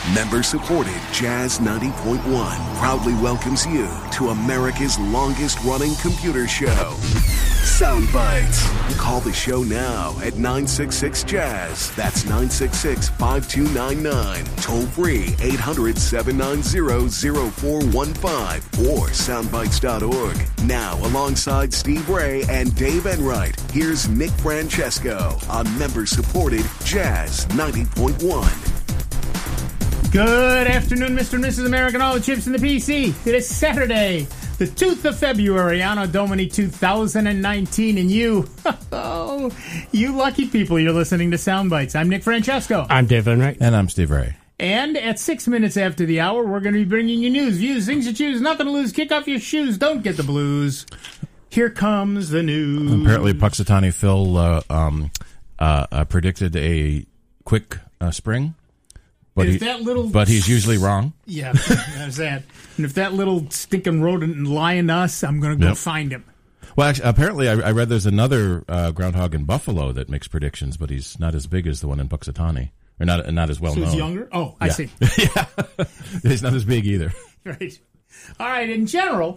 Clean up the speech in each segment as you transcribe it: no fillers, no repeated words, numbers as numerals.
Member-supported Jazz 90.1 proudly welcomes you to America's longest-running computer show, Sound Bites. Call the show now at 966-JAZZ. That's 966-5299. Toll-free 800-790-0415 or soundbites.org. Now, alongside Steve Ray and Dave Enright, here's Nick Francesco on member-supported Jazz 90.1. Good afternoon, Mr. and Mrs. America, and all the chips in the PC. It is Saturday, the 2nd of February, Anno Domini 2019, and you, you lucky people, you're listening to Sound Bites. I'm Nick Francesco. I'm Dave Enright. And I'm Steve Ray. And at 6 minutes after the hour, we're going to be bringing you news, views, things to choose, nothing to lose. Kick off your shoes, don't get the blues. Here comes the news. Apparently, Puxatawny Phil predicted a quick spring. But he's usually wrong. Yeah, there's that. And if that little stinking rodent lying to us, I'm going to go find him. Well, actually, apparently, I read there's another groundhog in Buffalo that makes predictions, but he's not as big as the one in Puxatawny, or not as well known. So he's younger? Oh, I see. Yeah, he's not as big either. Right. All right, in general,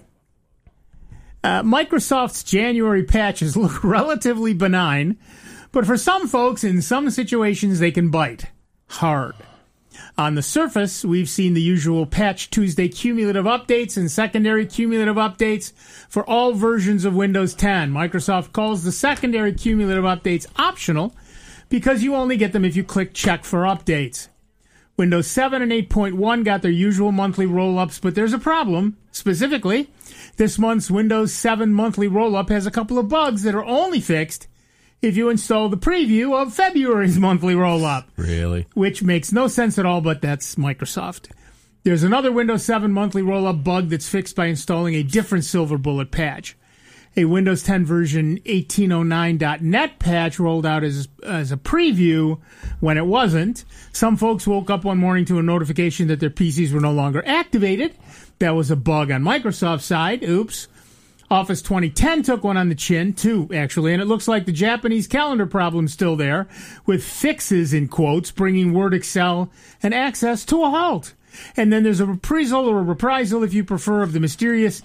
Microsoft's January patches look relatively benign, but for some folks, in some situations, they can bite hard. On the surface, we've seen the usual Patch Tuesday cumulative updates and secondary cumulative updates for all versions of Windows 10. Microsoft calls the secondary cumulative updates optional because you only get them if you click check for updates. Windows 7 and 8.1 got their usual monthly roll-ups, but there's a problem. Specifically, this month's Windows 7 monthly roll-up has a couple of bugs that are only fixed if you install the preview of February's monthly roll-up. Really? Which makes no sense at all, but that's Microsoft. There's another Windows 7 monthly roll-up bug that's fixed by installing a different Silver Bullet patch. A Windows 10 version 1809.net patch rolled out as a preview when it wasn't. Some folks woke up one morning to a notification that their PCs were no longer activated. That was a bug on Microsoft's side. Oops. Office 2010 took one on the chin, too, actually, and it looks like the Japanese calendar problem's still there, with fixes, in quotes, bringing Word, Excel, and Access to a halt. And then there's a reprisal, or a reprisal, if you prefer, of the mysterious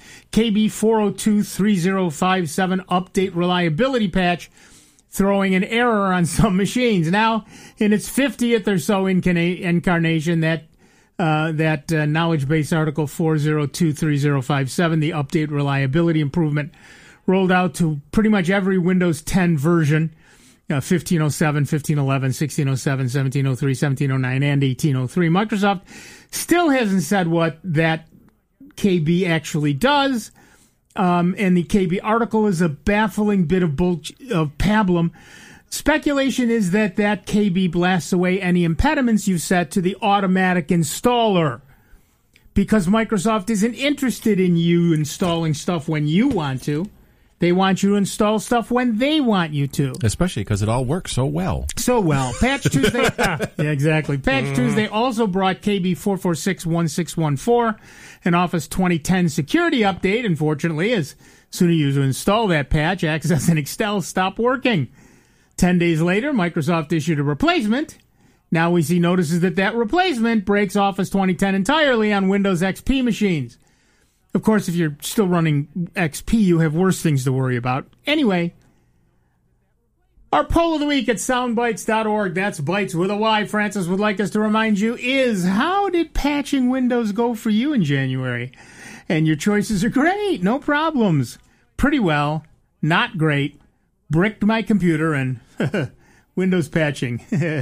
KB4023057 update reliability patch, throwing an error on some machines. Now, in its 50th or so incarnation, that knowledge base article 4023057, the update reliability improvement, rolled out to pretty much every Windows 10 version, 1507, 1511, 1607, 1703, 1709, and 1803. Microsoft still hasn't said what that KB actually does, and the KB article is a baffling bit of pablum. Speculation is that KB blasts away any impediments you've set to the automatic installer, because Microsoft isn't interested in you installing stuff when you want to. They want you to install stuff when they want you to. Especially because it all works so well. So well. Patch Tuesday. Yeah, exactly. Patch Tuesday also brought KB 4461614, an Office 2010 security update. Unfortunately, as soon as you install that patch, Access and Excel stop working. 10 days later, Microsoft issued a replacement. Now we see notices that replacement breaks Office 2010 entirely on Windows XP machines. Of course, if you're still running XP, you have worse things to worry about. Anyway, our poll of the week at soundbites.org, that's bites with a Y, Francis would like us to remind you, is how did patching Windows go for you in January? And your choices are great, no problems. Pretty well, not great, bricked my computer, and Windows patching.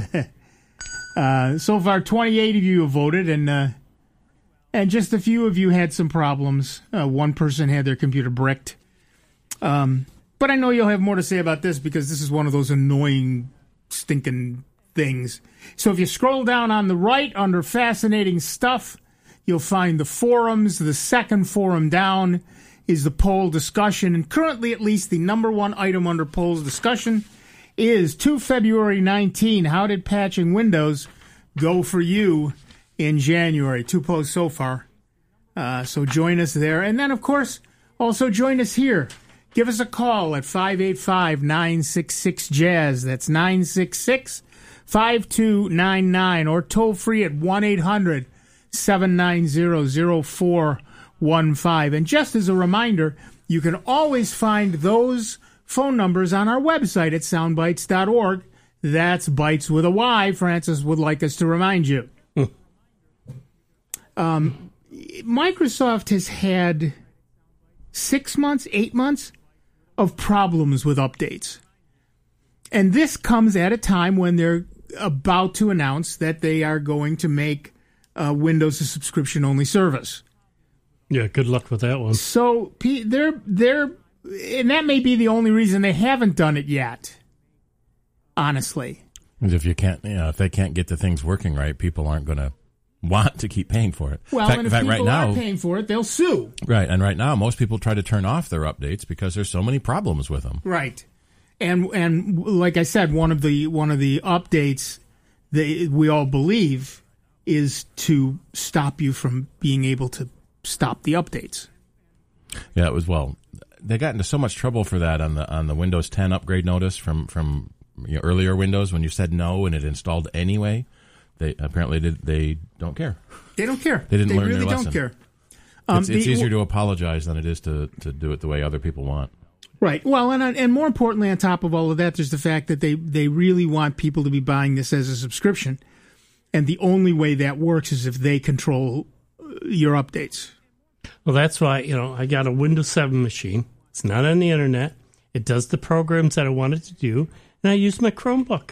So far, 28 of you have voted, and just a few of you had some problems. One person had their computer bricked. But I know you'll have more to say about this, because this is one of those annoying, stinking things. So if you scroll down on the right under Fascinating Stuff, you'll find the forums. The second forum down is the poll discussion. And currently, at least, the number one item under polls discussion is to February 19. How did patching Windows go for you in January? 2 posts so far. So join us there. And then, of course, also join us here. Give us a call at 585-966-JAZZ. That's 966 5299 or toll free at 1-800-790-0415. And just as a reminder, you can always find those phone numbers on our website at soundbites.org. That's Bites with a Y, Francis would like us to remind you. Microsoft has had 6 months, 8 months of problems with updates. And this comes at a time when they're about to announce that they are going to make Windows a subscription-only service. Yeah, good luck with that one. So they're and that may be the only reason they haven't done it yet. Honestly, if they can't get the things working right, people aren't going to want to keep paying for it. Well, and if people are paying for it, they'll sue. Right, and right now, most people try to turn off their updates because there's so many problems with them. Right, and like I said, one of the updates that we all believe is to stop you from being able to stop the updates. Yeah, it was they got into so much trouble for that on the Windows 10 upgrade notice from earlier Windows when you said no and it installed anyway. They apparently they don't care. They don't care. They didn't learn really their lesson. Don't care. It's easier to apologize than it is to do it the way other people want. Right. Well, and more importantly, on top of all of that, there's the fact that they really want people to be buying this as a subscription, and the only way that works is if they control your updates. Well, that's why I got a Windows 7 machine. It's not on the internet. It does the programs that I want it to do. And I use my Chromebook.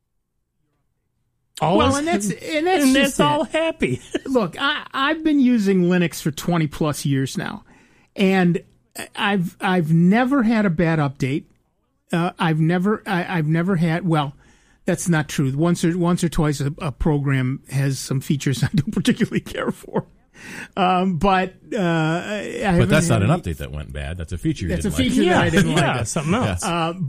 That's all happy. Look, I've been using Linux for 20 plus years now, and I've never had a bad update. I've never had. Well, that's not true. Once or twice a program has some features I don't particularly care for. But that's not an update that went bad. That's a feature. That's a feature that I didn't like. Yeah, something else.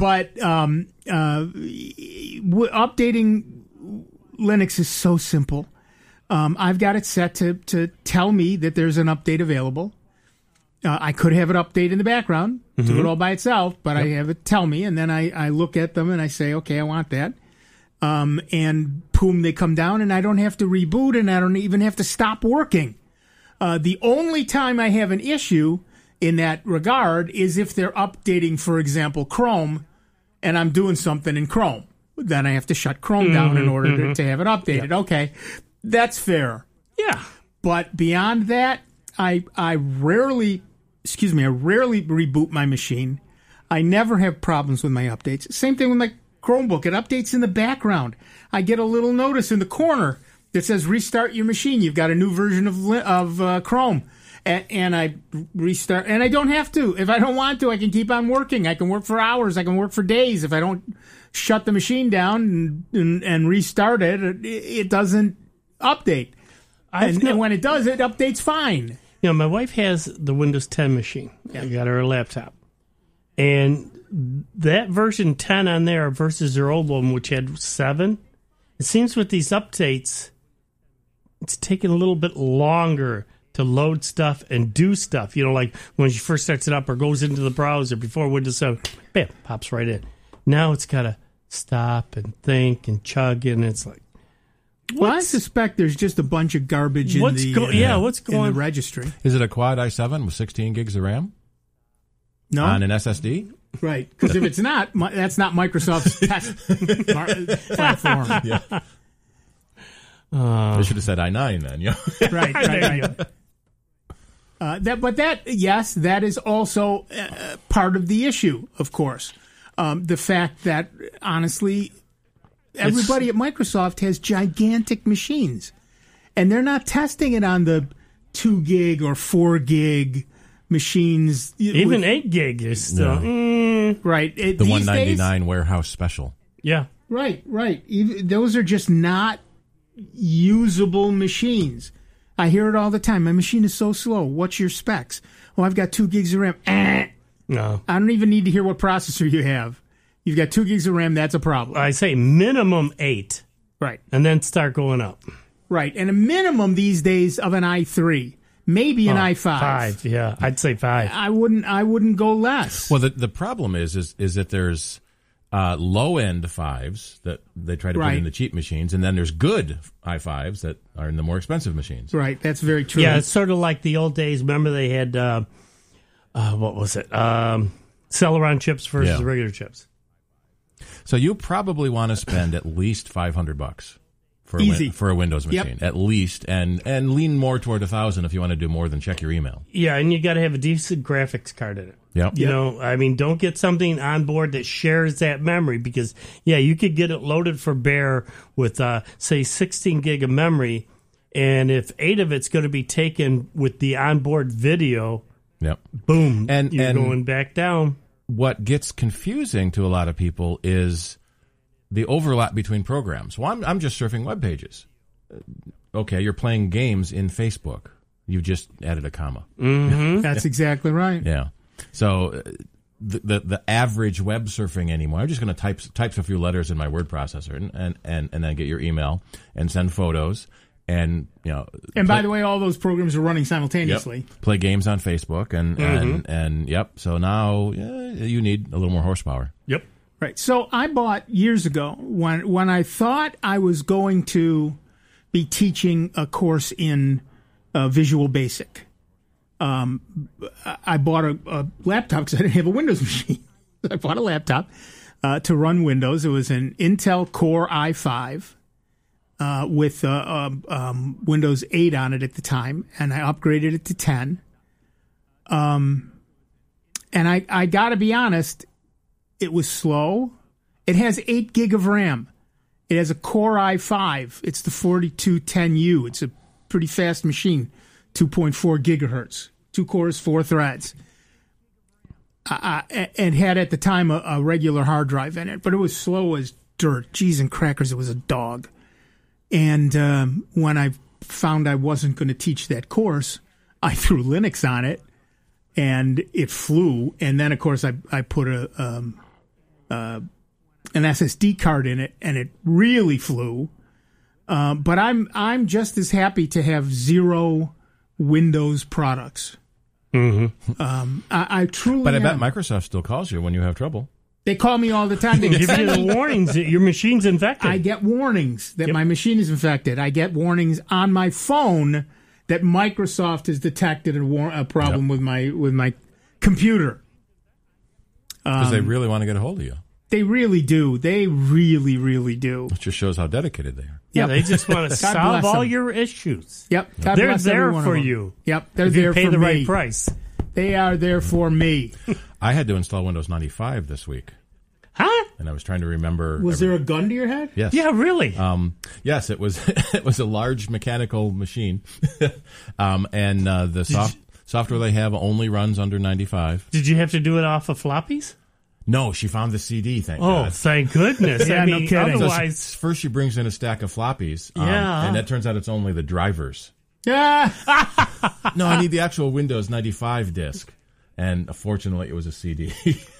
Updating Linux is so simple. I've got it set to tell me that there's an update available. I could have it update in the background, do it all by itself, but I have it tell me, and then I look at them and I say, okay, I want that. And boom, they come down, and I don't have to reboot, and I don't even have to stop working. The only time I have an issue in that regard is if they're updating, for example, Chrome, and I'm doing something in Chrome. Then I have to shut Chrome down in order to have it updated. Yeah. Okay, that's fair. Yeah. But beyond that, I rarely reboot my machine. I never have problems with my updates. Same thing with my Chromebook. It updates in the background. I get a little notice in the corner that says restart your machine. You've got a new version of Chrome. And I restart. And I don't have to. If I don't want to, I can keep on working. I can work for hours. I can work for days. If I don't shut the machine down and restart it, it doesn't update. And when it does, it updates fine. My wife has the Windows 10 machine. Yeah. I got her a laptop. And that version 10 on there versus her old one, which had 7, it seems with these updates, it's taking a little bit longer to load stuff and do stuff. Like when she first starts it up or goes into the browser before Windows 7, bam, pops right in. Now it's got to stop and think and chug, and it's like, well, I suspect there's just a bunch of garbage in what's going in the registry. Is it a quad i7 with 16 gigs of RAM? No. On an SSD? Right, because if it's not, that's not Microsoft's test platform. Yeah. They should have said i9 then. Yeah. Right. That is also part of the issue, of course. The fact that, honestly, everybody at Microsoft has gigantic machines, and they're not testing it on the 2 gig or 4 gig machines. Even 8 gig is still right. The $199 warehouse special. Yeah. Right. Those are just not usable machines. I hear it all the time. My machine is so slow. What's your specs? Oh, I've got 2 gigs of RAM. No. I don't even need to hear what processor you have. You've got 2 gigs of RAM. That's a problem. I say minimum 8. Right. And then start going up. Right. And a minimum these days of an i3. Maybe an i5. 5, yeah. I'd say 5. I wouldn't go less. Well, the problem is that there's low-end i5s that they try to put in the cheap machines, and then there's good i5s that are in the more expensive machines. Right, that's very true. Yeah, it's sort of like the old days. Remember they had, what was it? Celeron chips versus regular chips. So you probably want to spend at least $500 for a Windows machine, at least, and lean more toward $1,000 if you want to do more than check your email. Yeah, and you got to have a decent graphics card in it. Yep. You know, I mean, don't get something on board that shares that memory because, you could get it loaded for bear with, say, 16 gig of memory, and if 8 of it's going to be taken with the onboard video, boom, and you're going back down. What gets confusing to a lot of people is the overlap between programs. Well, I'm just surfing web pages. Okay, you're playing games in Facebook. You just added a comma. Mm-hmm. That's exactly right. Yeah. So the average web surfing anymore, I'm just going to type a few letters in my word processor and then get your email and send photos. And by the way, all those programs are running simultaneously. Play games on Facebook and so now you need a little more horsepower. Yep. Right. So I bought years ago when I thought I was going to be teaching a course in Visual Basic. I bought a laptop because I didn't have a Windows machine. I bought a laptop to run Windows. It was an Intel Core i5. With Windows 8 on it at the time, and I upgraded it to 10. And I got to be honest, it was slow. It has 8 gig of RAM. It has a Core i5. It's the 4210U. It's a pretty fast machine, 2.4 gigahertz, 2 cores, 4 threads. And had at the time a regular hard drive in it, but it was slow as dirt. Cheese and crackers, it was a dog. And when I found I wasn't going to teach that course, I threw Linux on it, and it flew. And then, of course, I put an SSD card in it, and it really flew. But I'm just as happy to have 0 Windows products. Mm-hmm. I truly. But I bet Microsoft still calls you when you have trouble. They call me all the time. They give you the warnings that your machine's infected. I get warnings that my machine is infected. I get warnings on my phone that Microsoft has detected a problem with my computer. Because they really want to get a hold of you. They really do. They really, really do. It just shows how dedicated they are. Yeah, they just want to solve all your issues. Yep. They're there for you. Yep. They're there for me. You pay the right price. They are there for me. I had to install Windows 95 this week. Huh? And I was trying to remember. Was there a gun to your head? Yes. Yeah, really? Yes, it was. It was a large mechanical machine, and the software they have only runs under 95. Did you have to do it off of floppies? No, she found the CD. Thank God. God. Thank goodness. Yeah, I mean, no kidding. otherwise, So first she brings in a stack of floppies. Yeah. And it turns out it's only the drivers. Yeah. No, I need the actual Windows 95 disc, and fortunately, it was a CD.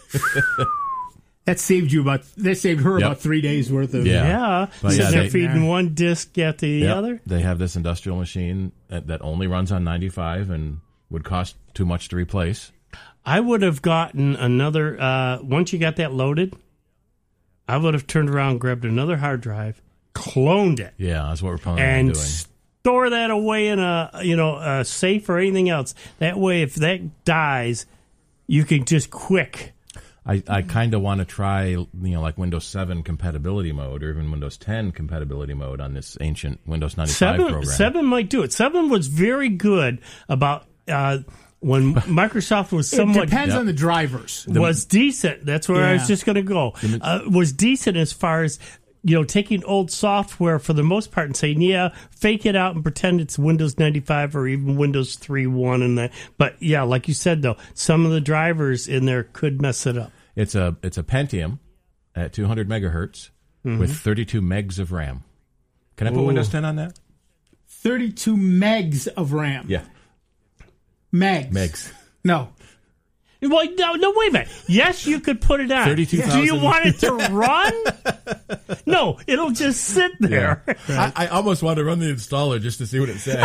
That saved her about 3 days worth of. Yeah. But So they're feeding one disc after the other. They have this industrial machine that only runs on 95 and would cost too much to replace. I would have gotten another, once you got that loaded, I would have turned around, grabbed another hard drive, cloned it. Yeah, that's what we're planning on And doing. store that away in a safe or anything else. That way, if that dies, you can just quick. I kind of want to try, like Windows 7 compatibility mode or even Windows 10 compatibility mode on this ancient Windows 95 program. 7 might do it. 7 was very good about when Microsoft was somewhat... It depends on the drivers. Was decent. That's where I was just going to go. Was decent as far as... taking old software for the most part and saying, fake it out and pretend it's Windows 95 or even Windows 3.1 and that. But yeah, like you said though, some of the drivers in there could mess it up. It's a Pentium at 200 megahertz with 32 megs of RAM. Can I put Windows 10 on that? 32 megs of RAM. Yeah. Megs. No. Well, no, wait a minute. Yes, you could put it on. 32,000. Do you want it to run? No, it'll just sit there. Yeah. I almost want to run the installer just to see what it says.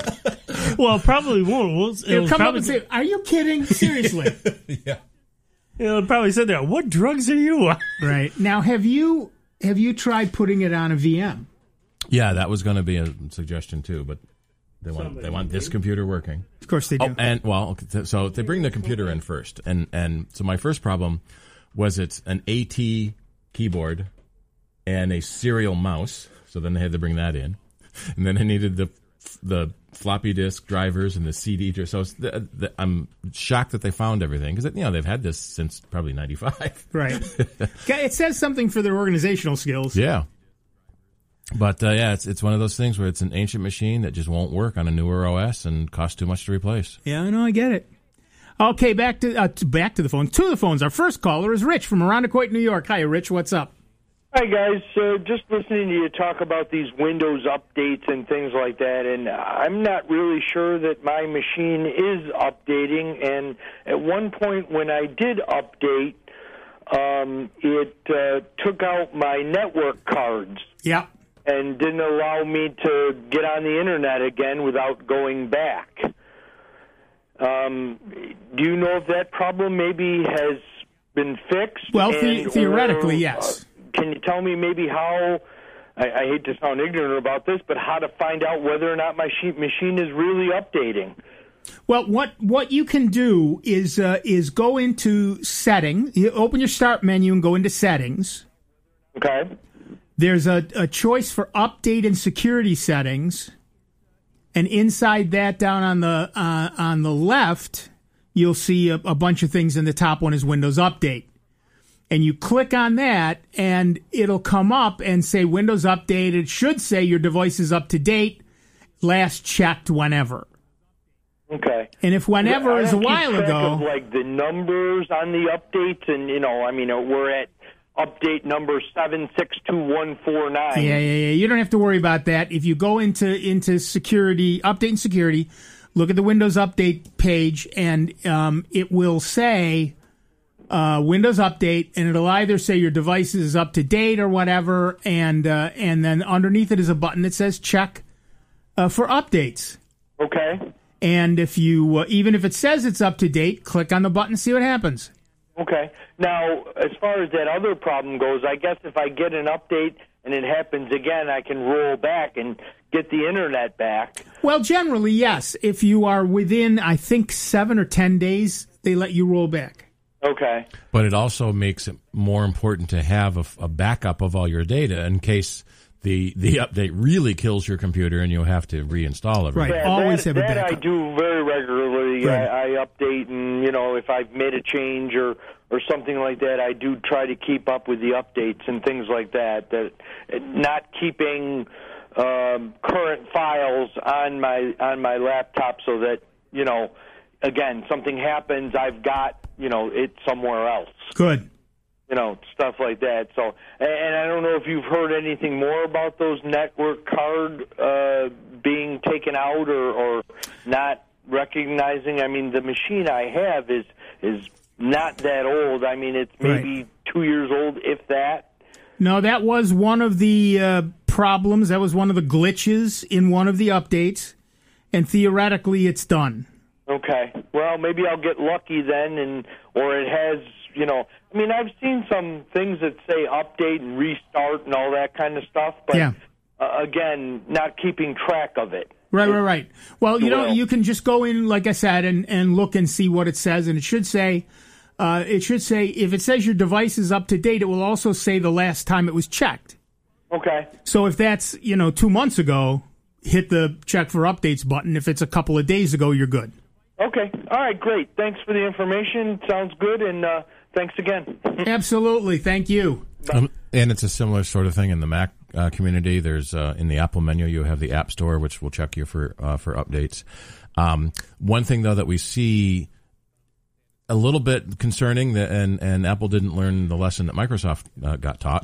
Well, it probably won't. It'll come up and say, "Are you kidding? Seriously?" Yeah. It'll probably sit there. What drugs are you on? Right. Now, have you tried putting it on a VM? Yeah, that was going to be a suggestion too, but they want this computer working. Of course they do. Oh, and so they bring the computer in first, and so my first problem was it's an AT keyboard and a serial mouse. So then they had to bring that in, and then I needed the floppy disk drivers and the CD. So I'm shocked that they found everything because they've had this since probably '95. Right. It says something for their organizational skills. Yeah. But it's one of those things where it's an ancient machine that just won't work on a newer OS and costs too much to replace. Yeah, I know, I get it. Okay, back to the phone. To the phones. Our first caller is Rich from Irondequoit, New York. Hi, Rich. What's up? Hi, guys. Just listening to you talk about these Windows updates and things like that, and I'm not really sure that my machine is updating. And at one point when I did update, it took out my network cards. Yeah. And didn't allow me to get on the Internet again without going back. Do you know if that problem maybe has been fixed? Well, theoretically, yes. Can you tell me maybe how, I hate to sound ignorant about this, but how to find out whether or not my machine is really updating? Well, what you can do is go into Settings. You open your Start menu and go into Settings. Okay. There's a choice for Update and Security Settings, and inside that, down on the left, you'll see a bunch of things. And the top one is Windows Update, and you click on that, and it'll come up and say Windows Update. It should say your device is up to date, last checked whenever. Okay. And if whenever is a while keep track ago, of, like the numbers on the updates, and we're at update number 762149. Yeah. You don't have to worry about that. If you go into security, update and security, look at the Windows Update page, and it will say Windows Update, and it'll either say your device is up to date or whatever, and then underneath it is a button that says check for updates. Okay. And if you even if it says it's up to date, click on the button, see what happens. Okay. Now, as far as that other problem goes, I guess if I get an update and it happens again, I can roll back and get the Internet back. Well, generally, yes. If you are within, I think, 7 or 10 days, they let you roll back. Okay. But it also makes it more important to have a backup of all your data in case the update really kills your computer and you'll have to reinstall it. Right. Yeah, Always have a backup. That I do very regularly. Right. I update, and if I've made a change or something like that, I do try to keep up with the updates and things like that. That not keeping current files on my laptop so that again, something happens, I've got it somewhere else. Good. Stuff like that. So, and I don't know if you've heard anything more about those network card being taken out or not recognizing. I mean, the machine I have is not that old. I mean, it's maybe 2 years old, if that. No, that was one of the problems. That was one of the glitches in one of the updates, and theoretically, it's done. Okay. Well, maybe I'll get lucky then, or it has. I mean, I've seen some things that say update and restart and all that kind of stuff, but again, not keeping track of it. Right. Well, you can just go in, like I said, and look and see what it says, and it should say if it says your device is up to date, it will also say the last time it was checked. Okay. So if that's 2 months ago, hit the check for updates button. If it's a couple of days ago, you're good. Okay. All right. Great. Thanks for the information. Sounds good, and thanks again. Absolutely. Thank you. And it's a similar sort of thing in the Mac community. There's in the Apple menu, you have the App Store, which will check you for updates. One thing, though, that we see a little bit concerning, and Apple didn't learn the lesson that Microsoft got taught,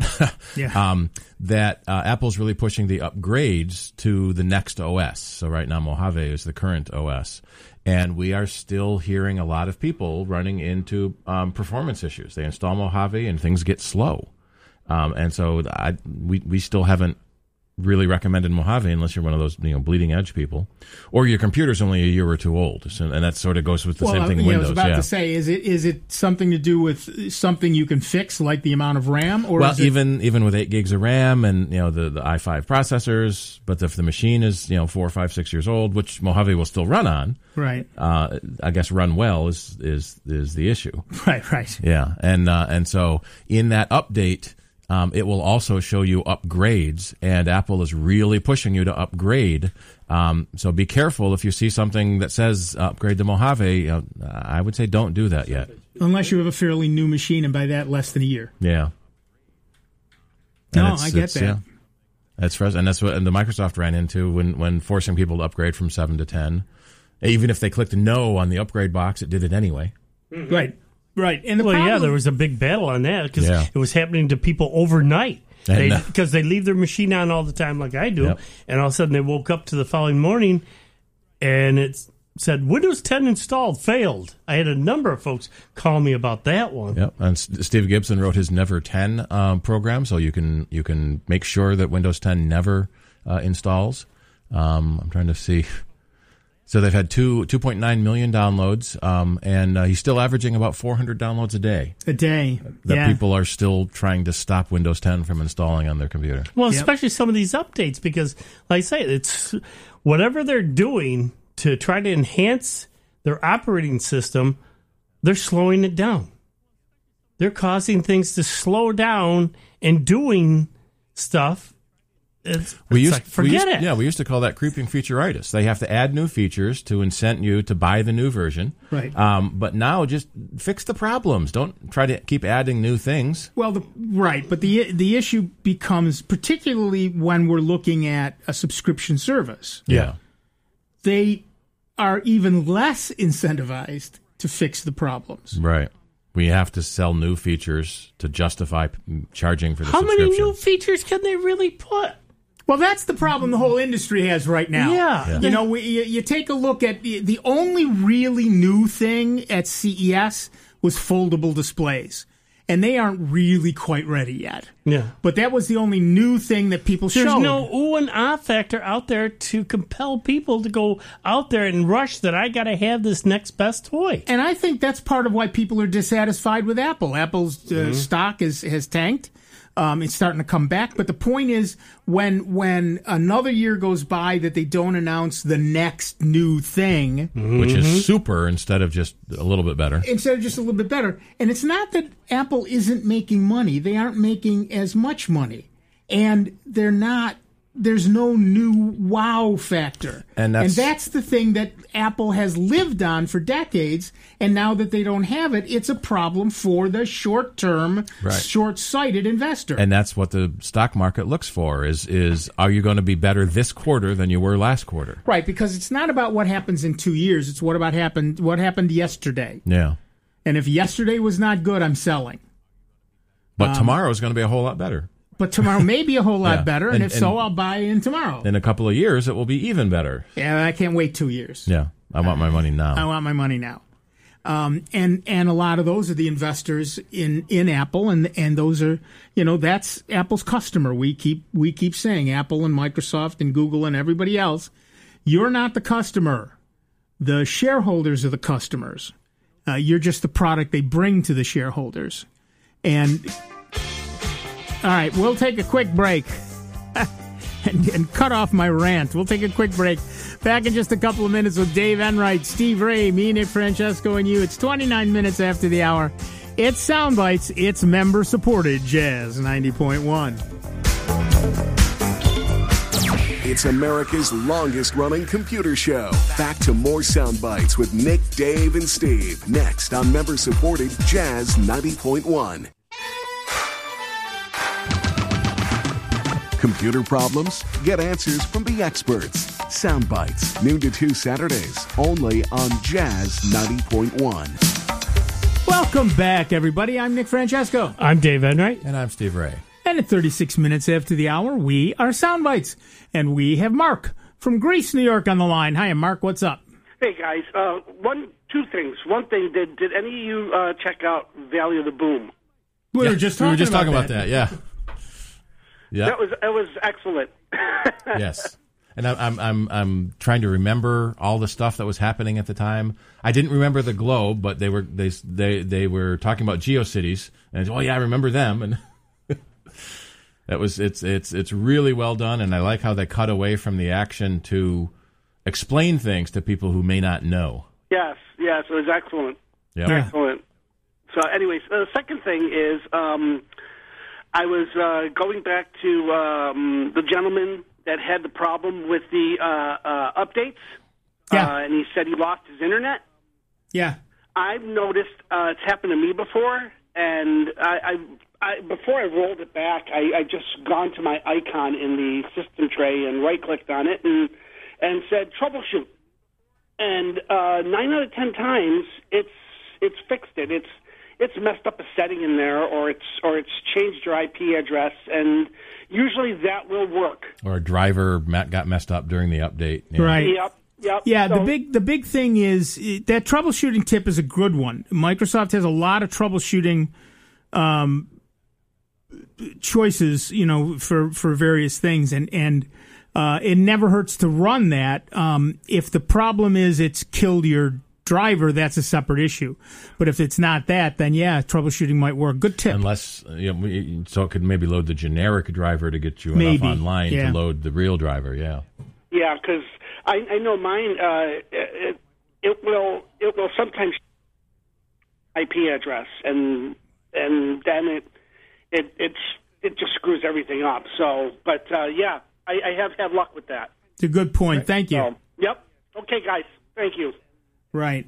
that Apple's really pushing the upgrades to the next OS. So right now, Mojave is the current OS. And we are still hearing a lot of people running into performance issues. They install Mojave and things get slow. And so we still haven't really recommended Mojave unless you're one of those bleeding edge people, or your computer's only a year or two old, and that sort of goes with the same thing in Windows. I was about to say, is it something to do with something you can fix, like the amount of RAM, or even with 8 gigs of RAM and the i5 processors, but if the machine is 4, 5, 6 years old, which Mojave will still run on, right? I guess run well is the issue, right? Yeah, and so in that update. It will also show you upgrades, and Apple is really pushing you to upgrade. So be careful if you see something that says upgrade to Mojave. I would say don't do that yet. Unless you have a fairly new machine, and by that, less than a year. Yeah. No, I get that. Yeah. That's frustrating, and that's what the Microsoft ran into when forcing people to upgrade from 7 to 10. Even if they clicked no on the upgrade box, it did it anyway. Right. Right, and there was a big battle on that because it was happening to people overnight because they leave their machine on all the time, like I do, and all of a sudden they woke up to the following morning and it said Windows 10 installed failed. I had a number of folks call me about that one. Yep, and Steve Gibson wrote his Never 10 program, so you can make sure that Windows 10 never installs. I'm trying to see. So they've had 2.9 million downloads, and he's still averaging about 400 downloads a day. That people are still trying to stop Windows 10 from installing on their computer. Well, especially some of these updates, because, like I say, it's whatever they're doing to try to enhance their operating system, they're slowing it down. They're causing things to slow down and doing stuff. Forget it. Yeah, we used to call that creeping featureitis. They have to add new features to incent you to buy the new version. Right. But now just fix the problems. Don't try to keep adding new things. Well, but the issue becomes, particularly when we're looking at a subscription service. Yeah. They are even less incentivized to fix the problems. Right. We have to sell new features to justify charging for the subscription. How many new features can they really put? Well, that's the problem the whole industry has right now. Yeah. You take a look at the only really new thing at CES was foldable displays. And they aren't really quite ready yet. Yeah. But that was the only new thing that people showed. There's no ooh and ah factor out there to compel people to go out there and rush that I got to have this next best toy. And I think that's part of why people are dissatisfied with Apple. Apple's stock has tanked. It's starting to come back. But the point is, when another year goes by that they don't announce the next new thing, which is super instead of just a little bit better. And it's not that Apple isn't making money. They aren't making as much money. And there's no new wow factor. And that's the thing that Apple has lived on for decades, and now that they don't have it, it's a problem for the short-term, short-sighted investor. And that's what the stock market looks for, is are you going to be better this quarter than you were last quarter? Right, because it's not about what happens in 2 years, it's what happened yesterday. Yeah. And if yesterday was not good, I'm selling. But tomorrow is going to be a whole lot better. But tomorrow may be a whole lot better, and if so, I'll buy in tomorrow. In a couple of years, it will be even better. Yeah, I can't wait 2 years. Yeah, I want my money now. I want my money now. And a lot of those are the investors in Apple, and those are, that's Apple's customer. We keep saying Apple and Microsoft and Google and everybody else, you're not the customer. The shareholders are the customers. You're just the product they bring to the shareholders. And all right, we'll take a quick break and cut off my rant. We'll take a quick break. Back in just a couple of minutes with Dave Enright, Steve Ray, me, Nick Francesco, and you. It's 29 minutes after the hour. It's Soundbites. It's member-supported Jazz 90.1. It's America's longest-running computer show. Back to more Soundbites with Nick, Dave, and Steve. Next on member-supported Jazz 90.1. Computer problems? Get answers from the experts. Soundbites, noon to 2 Saturdays, only on Jazz 90.1. Welcome back, everybody. I'm Nick Francesco. I'm Dave Enright. And I'm Steve Ray. And at 36 minutes after the hour, we are Soundbites. And we have Mark from Greece, New York on the line. Hi, Mark. What's up? Hey, guys. Two things. One thing, did any of you check out Valley of the Boom? We were just talking about that, yeah. Yeah. That was excellent. Yes. And I'm trying to remember all the stuff that was happening at the time. I didn't remember the globe, but they were talking about GeoCities, and oh yeah, I remember them. And it's really well done, and I like how they cut away from the action to explain things to people who may not know. Yes, it was excellent. Yep. Excellent. So, anyways, the second thing is I was going back to the gentleman that had the problem with the updates. Yeah. And he said he lost his internet. Yeah. I've noticed it's happened to me before, and I before I rolled it back, I just gone to my icon in the system tray and right-clicked on it and said troubleshoot. And 9 out of 10 times, it's fixed it. It's messed up a setting in there, or it's changed your IP address, and usually that will work. Or a driver got messed up during the update. Yeah. Right. Yep. Yeah, So, the big thing is that troubleshooting tip is a good one. Microsoft has a lot of troubleshooting choices, for various things, and it never hurts to run that. If the problem is it's killed your driver, that's a separate issue. But if it's not that, then yeah, troubleshooting might work. Good tip. Unless, so it could maybe load the generic driver to get you enough online to load the real driver. Yeah. Yeah, because I know mine. It will sometimes IP address, and then it just screws everything up. So, but yeah, I have had luck with that. It's a good point. Thank you. So, yep. Okay, guys. Thank you. Right.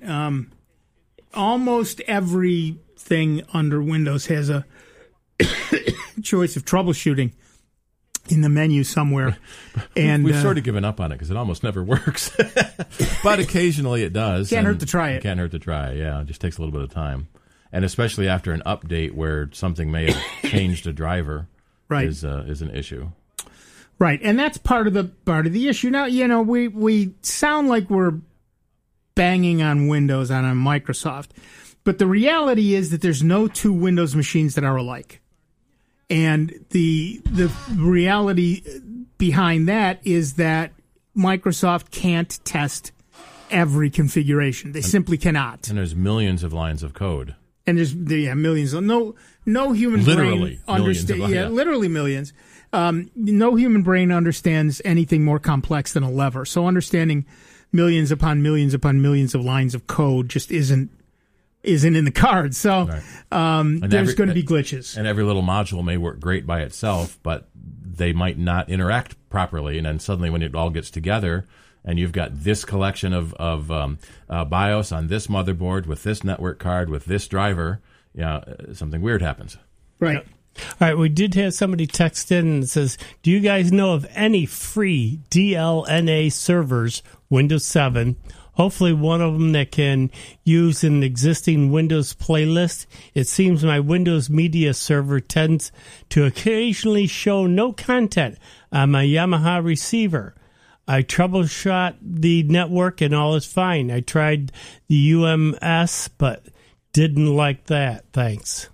Almost everything under Windows has a choice of troubleshooting in the menu somewhere. And we've sort of given up on it because it almost never works. But occasionally it does. Can't hurt to try it. Can't hurt to try, yeah. It just takes a little bit of time. And especially after an update where something may have changed a driver is an issue. Right. And that's part of the issue. Now, we sound like we're banging on Windows and on Microsoft, but the reality is that there's no two Windows machines that are alike. And the reality behind that is that Microsoft can't test every configuration. They simply cannot. And there's millions of lines of code. And there's millions. No human brain understands. Yeah, literally millions. No human brain understands anything more complex than a lever. So understanding millions upon millions upon millions of lines of code just isn't in the cards. So there's going to be glitches. And every little module may work great by itself, but they might not interact properly. And then suddenly when it all gets together and you've got this collection of BIOS on this motherboard with this network card with this driver, something weird happens. Right. All right, we did have somebody text in and says, do you guys know of any free DLNA servers, Windows 7? Hopefully one of them that can use an existing Windows playlist. It seems my Windows Media Server tends to occasionally show no content on my Yamaha receiver. I troubleshot the network and all is fine. I tried the UMS, but didn't like that. Thanks.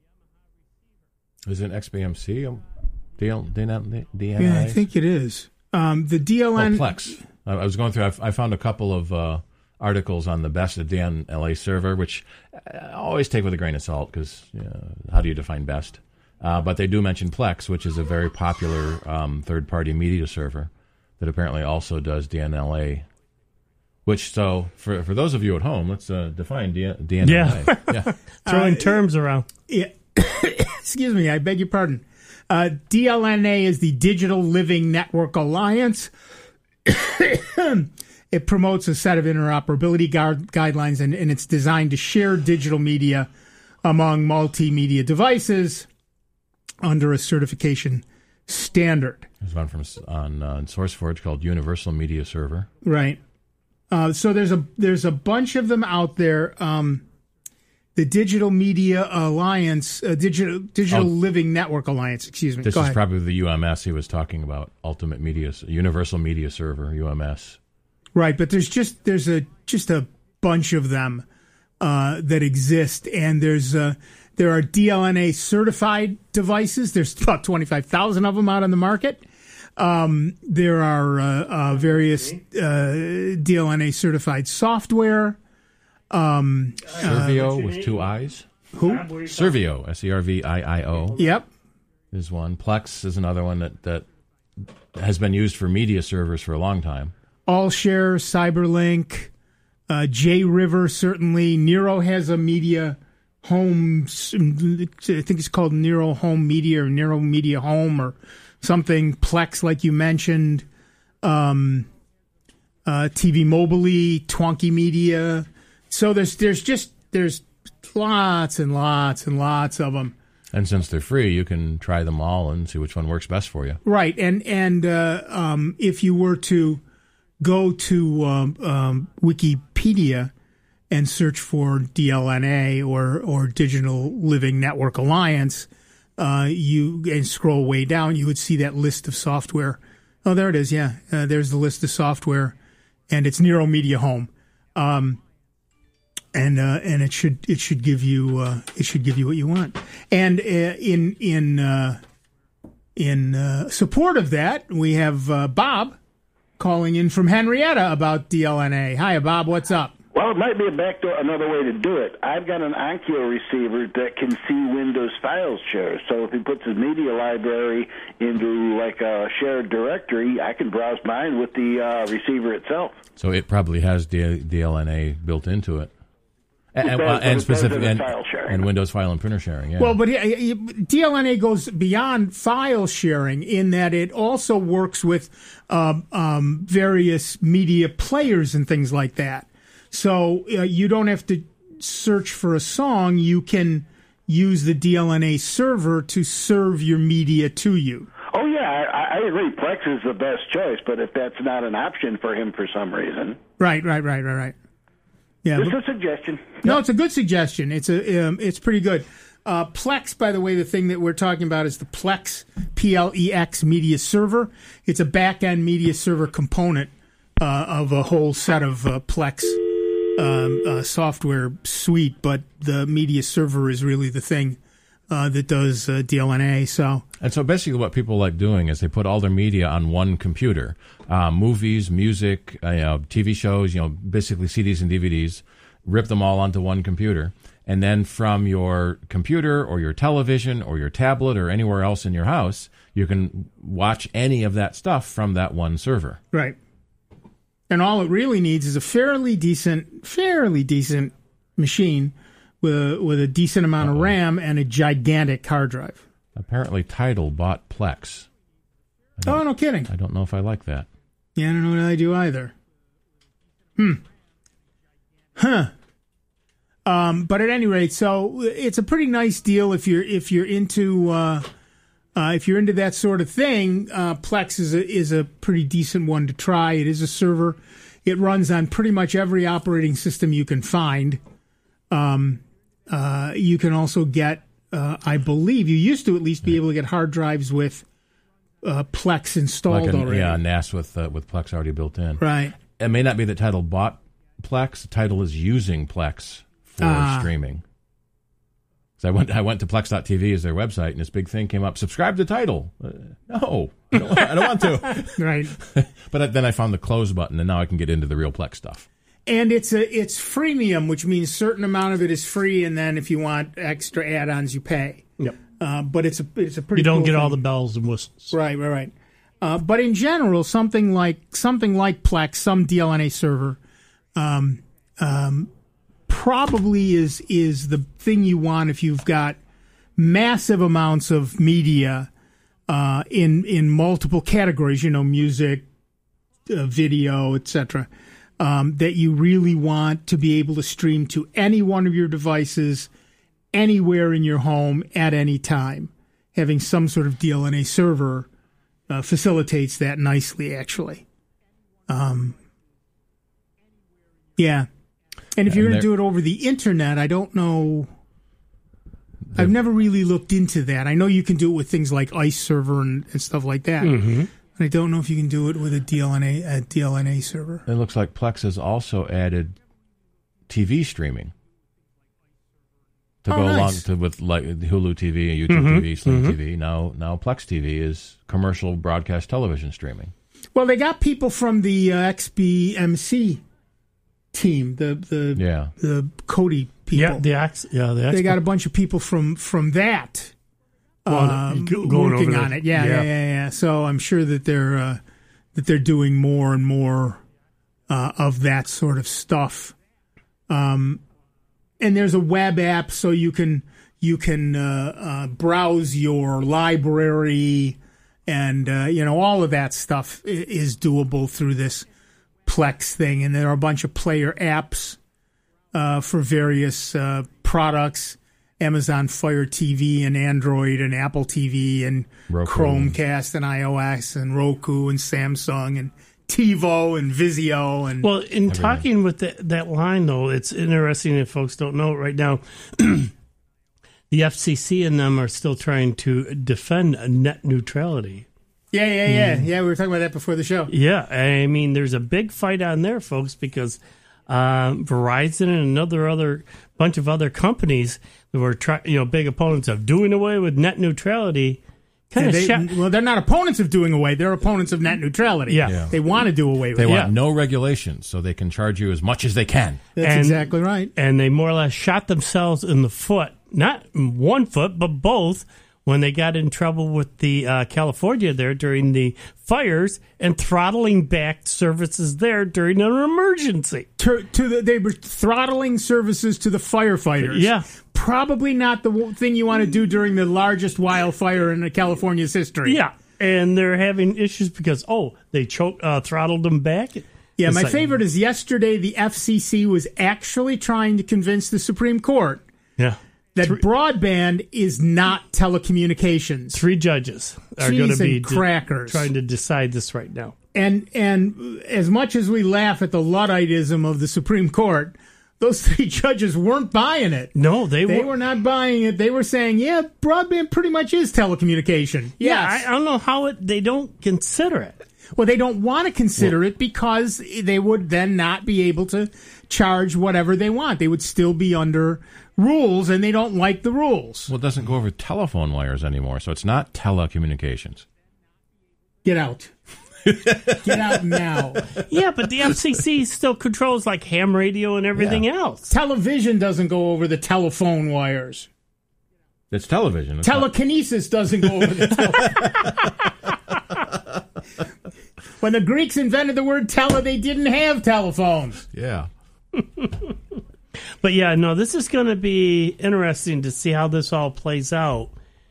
Is it XBMC? DLNA? Yeah, I think it is. The DLN... Plex. I was going through, I found a couple of articles on the best of DLNA server, which I always take with a grain of salt because how do you define best? But they do mention Plex, which is a very popular third-party media server that apparently also does DLNA. Which, so, for those of you at home, let's define DLNA. Yeah. Throwing terms around. Yeah. Excuse me, I beg your pardon. DLNA is the Digital Living Network Alliance. It promotes a set of interoperability guidelines, and it's designed to share digital media among multimedia devices under a certification standard. There's one on SourceForge called Universal Media Server. Right. So there's a bunch of them out there. The Digital Media Alliance, Digital Living Network Alliance. Excuse me. This is probably the UMS he was talking about. Ultimate Media, Universal Media Server, UMS. Right, but there's just a bunch of them that exist, and there's There are DLNA certified devices. There's about 25,000 of them out on the market. There are various DLNA certified software. Servio with 2 I's. Who? Servio, Serviio. Yep. Is one. Plex is another one that has been used for media servers for a long time. AllShare, CyberLink, JRiver certainly. Nero has a media home. I think it's called Nero Home Media or Nero Media Home or something. Plex, like you mentioned. TV Mobily, Twonky Media. So there's lots and lots and lots of them. And since they're free, you can try them all and see which one works best for you. Right, and if you were to go to Wikipedia and search for DLNA or Digital Living Network Alliance, and scroll way down, you would see that list of software. Oh, there it is. Yeah, there's the list of software, and it's Nero Media Home. And it should give you what you want. And in support of that, we have Bob calling in from Henrietta about DLNA. Hi, Bob. What's up? Well, it might be another way to do it. I've got an Onkyo receiver that can see Windows file share. So if he puts his media library into like a shared directory, I can browse mine with the receiver itself. So it probably has DLNA built into it. And Windows file and printer sharing. Yeah. Well, but DLNA goes beyond file sharing in that it also works with various media players and things like that. So you don't have to search for a song. You can use the DLNA server to serve your media to you. Oh, yeah, I agree. Plex is the best choice, but if that's not an option for him for some reason. Right. Yeah, just a suggestion. No, it's a good suggestion. It's pretty good. Plex, by the way, the thing that we're talking about is the Plex, Plex media server. It's a back-end media server component of a whole set of Plex software suite, but the media server is really the thing that does DLNA. And so basically what people like doing is they put all their media on one computer, movies, music, TV shows, basically CDs and DVDs, rip them all onto one computer. And then from your computer or your television or your tablet or anywhere else in your house, you can watch any of that stuff from that one server. Right. And all it really needs is a fairly decent machine with a decent amount of RAM and a gigantic hard drive. Apparently Tidal bought Plex. Oh, no kidding. I don't know if I like that. Yeah, I don't know what I do either. But at any rate, so it's a pretty nice deal if you're into that sort of thing. Plex is a pretty decent one to try. It is a server. It runs on pretty much every operating system you can find. You can also get, I believe, you used to at least be able to get hard drives with Plex installed already. Yeah, NAS with Plex already built in. Right. It may not be that Tidal bought Plex. Tidal is using Plex for streaming. So I went to Plex.tv as their website, and this big thing came up: subscribe to Tidal. No, I don't want to. Right. But then I found the close button, and now I can get into the real Plex stuff. And it's freemium, which means a certain amount of it is free, and then if you want extra add-ons, you pay. Yep. But it's a pretty. You don't cool get thing. all the bells and whistles. Right. But in general, something like Plex, some DLNA server, probably is the thing you want if you've got massive amounts of media in multiple categories. Music, video, etc. That you really want to be able to stream to any one of your devices, anywhere in your home at any time. Having some sort of DLNA server facilitates that nicely, actually. Yeah. And if you're going to do it over the internet, I don't know. I've never really looked into that. I know you can do it with things like ICE server and stuff like that. Mm-hmm. I don't know if you can do it with a DLNA server. It looks like Plex has also added TV streaming. to go along to with like Hulu TV, YouTube TV, Sling TV. Now Plex TV is commercial broadcast television streaming. Well, they got people from the XBMC team, the Cody people. They got a bunch of people from that working on it. Yeah. So I'm sure that they're doing more and more of that sort of stuff. And there's a web app, so you can browse your library, and all of that stuff is doable through this Plex thing. And there are a bunch of player apps for various products: Amazon Fire TV and Android and Apple TV and Roku. Chromecast and iOS and Roku and Samsung and TiVo and Vizio and in talking with that line, though, it's interesting if folks don't know it right now. The FCC and them are still trying to defend net neutrality. Yeah. We were talking about that before the show. Yeah, I mean, there's a big fight on there, folks, because Verizon and another bunch of other companies that were big opponents of doing away with net neutrality. They're not opponents of doing away. They're opponents of net neutrality. Yeah. They want to do away with it. it. They want no regulations, so they can charge you as much as they can. That's exactly right. And they more or less shot themselves in the foot, not one foot, but both, when they got in trouble with the California there during the fires and throttling back services there during an emergency. They were throttling services to the firefighters. Yeah. Probably not the thing you want to do during the largest wildfire in California's history. Yeah, and they're having issues because, they throttled them back. Yeah, my favorite is yesterday the FCC was actually trying to convince the Supreme Court that broadband is not telecommunications. 3 judges are going to be crackers trying to decide this right now. And as much as we laugh at the Ludditism of the Supreme Court, those 3 judges weren't buying it. No, they were not buying it. They were saying, broadband pretty much is telecommunication. Yes. Yeah, I don't know how they don't consider it. Well, they don't want to consider it because they would then not be able to charge whatever they want. They would still be under rules, and they don't like the rules. Well, it doesn't go over telephone wires anymore, so it's not telecommunications. Get out. Get out now. Yeah, but the FCC still controls like ham radio and everything else. Television doesn't go over the telephone wires. It's television. It's Telekinesis doesn't go over the When the Greeks invented the word tele, they didn't have telephones. Yeah. But this is going to be interesting to see how this all plays out,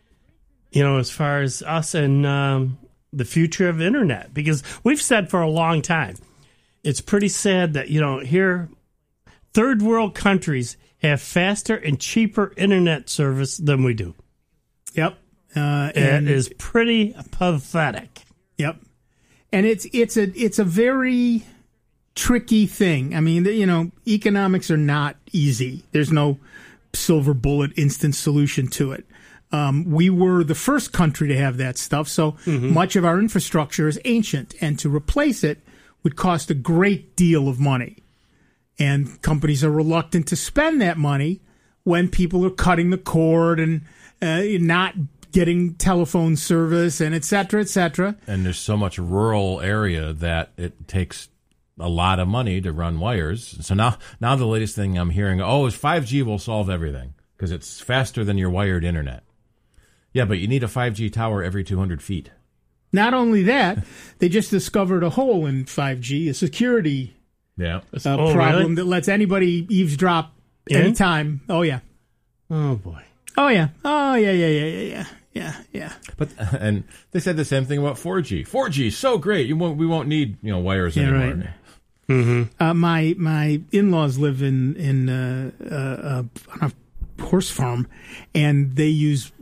as far as us and the future of internet. Because we've said for a long time, it's pretty sad that, here, third world countries have faster and cheaper internet service than we do. Yep. It is pretty pathetic. Yep. And it's a very tricky thing. I mean, economics are not easy. There's no silver bullet instant solution to it. We were the first country to have that stuff, so much of our infrastructure is ancient, and to replace it would cost a great deal of money. And companies are reluctant to spend that money when people are cutting the cord and not getting telephone service and et cetera, et cetera. And there's so much rural area that it takes a lot of money to run wires. So now the latest thing I'm hearing, is 5G will solve everything because it's faster than your wired internet. Yeah, but you need a 5G tower every 200 feet. Not only that, they just discovered a hole in 5G, a security problem that lets anybody eavesdrop anytime. Oh, yeah. Oh, boy. Oh, yeah. Oh, yeah. But and they said the same thing about 4G. 4G is so great. We won't need wires anymore. Right. Mm-hmm. My in-laws live in on a horse farm, and they use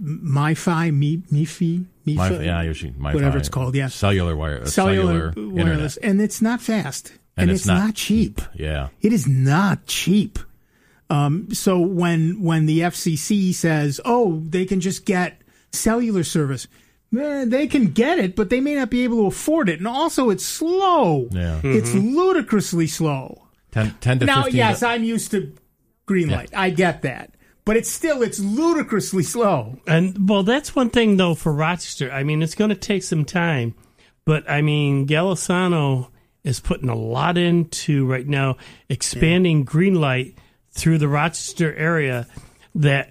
MiFi, whatever it's called. Yeah, cellular wireless, and it's not fast, and it's not cheap. Yeah, it is not cheap. So when the FCC says, they can just get cellular service, they can get it, but they may not be able to afford it, and also it's slow. Yeah, it's ludicrously slow. 10 to 15. Now, yes, I'm used to green light. I get that. but it's ludicrously slow. And, well, that's one thing, though, for Rochester. I mean, it's going to take some time. But, I mean, Golisano is putting a lot into, right now, expanding Greenlight through the Rochester area, that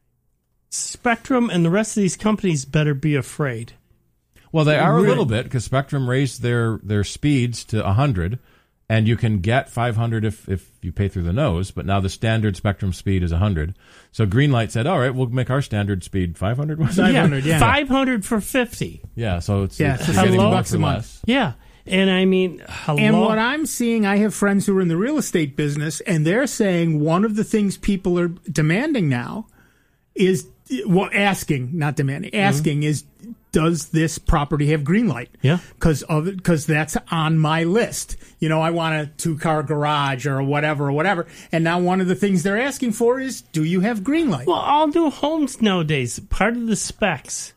Spectrum and the rest of these companies better be afraid. Well, they are a little bit, because Spectrum raised their speeds to 100, and you can get 500 if you pay through the nose, but now the standard Spectrum speed is 100. So Greenlight said, all right, we'll make our standard speed 500. 500, yeah. 500 for 50. Yeah, so it's so getting more $50 for a month. less. Yeah. And I mean, hello. And what I'm seeing, I have friends who are in the real estate business, and they're saying one of the things people are demanding now is, well, asking, not demanding, asking is, does this property have Greenlight? Yeah. Because that's on my list. You know, I want a 2-car garage or whatever. And now one of the things they're asking for is, do you have Greenlight? Well, all new homes nowadays, part of the specs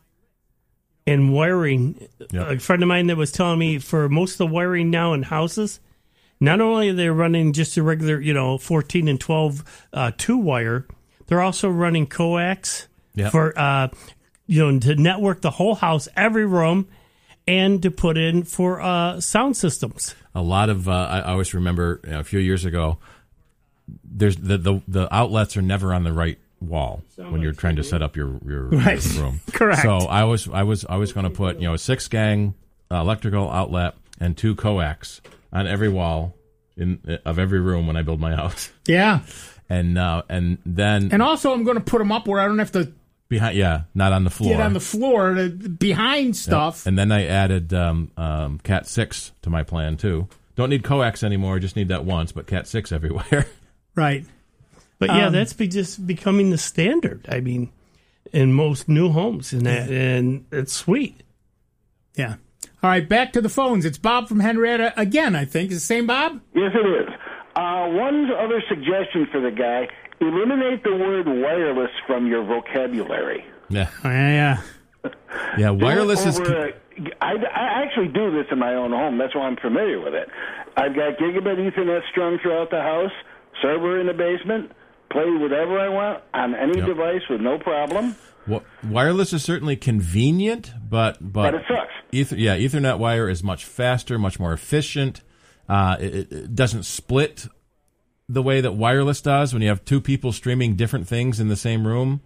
and wiring, a friend of mine that was telling me for most of the wiring now in houses, not only are they running just a regular, 14 and 12 two-wire, they're also running coax for, to network the whole house, every room, and to put in for sound systems. A lot of, I always remember a few years ago, there's the outlets are never on the right wall when you're trying to set up your room. Correct. So I was going to put a 6-gang electrical outlet and 2 coax on every wall of every room when I build my house. Yeah. And then also I'm going to put them up where I don't have to not on the floor. Get on the floor behind stuff. Yep. And then I added Cat 6 to my plan too. Don't need coax anymore, just need that once, but Cat 6 everywhere. Right. But that's just becoming the standard. I mean, in most new homes, and it's sweet. Yeah. All right, back to the phones. It's Bob from Henrietta again, I think. Is the same Bob? Yes, it is. One other suggestion for the guy: eliminate the word wireless from your vocabulary. Yeah. Yeah. Yeah, wireless is... I actually do this in my own home. That's why I'm familiar with it. I've got gigabit Ethernet strung throughout the house, server in the basement, play whatever I want on any device with no problem. Well, wireless is certainly convenient, but it sucks. Ethernet wire is much faster, much more efficient. It doesn't split the way that wireless does when you have 2 people streaming different things in the same room.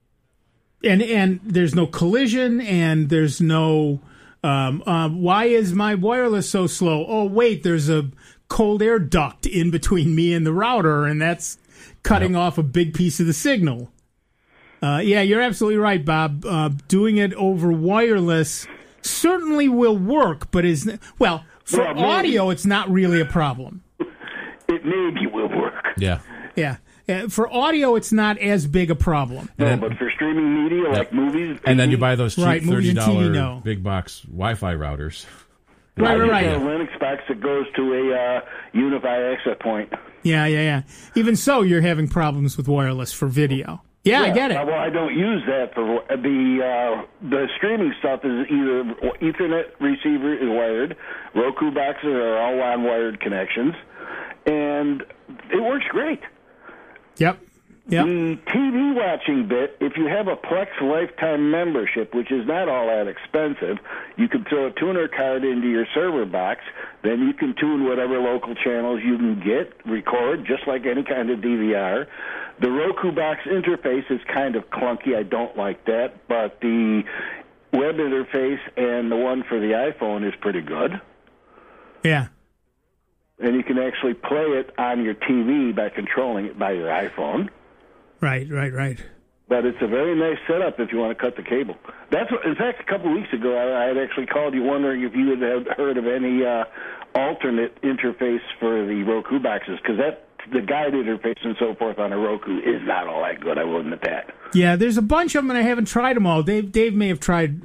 And there's no collision, and there's no why is my wireless so slow? Oh, wait, there's a cold air duct in between me and the router, and that's cutting off a big piece of the signal. You're absolutely right, Bob. Doing it over wireless certainly will work, but for audio, it's not really a problem. It maybe will work. Yeah. Yeah. For audio, it's not as big a problem. No, but for streaming media, like movies... And then you buy those cheap $30 TV, big box Wi-Fi routers. Right. A Linux box that goes to a Unify exit point. Yeah. Even so, you're having problems with wireless for video. Yeah, I get it. Well, I don't use that for the streaming stuff. Is either Ethernet receiver is wired, Roku boxes are all on wired connections, and it works great. Yep. The TV watching bit, if you have a Plex lifetime membership, which is not all that expensive, you can throw a tuner card into your server box. Then you can tune whatever local channels you can get, record, just like any kind of DVR. The Roku box interface is kind of clunky. I don't like that. But the web interface and the one for the iPhone is pretty good. Yeah. And you can actually play it on your TV by controlling it by your iPhone. Right. But it's a very nice setup if you want to cut the cable. In fact, a couple of weeks ago, I had actually called you wondering if you had heard of any alternate interface for the Roku boxes, because the guide interface and so forth on a Roku is not all that good, I will admit that. Yeah, there's a bunch of them, and I haven't tried them all. Dave may have tried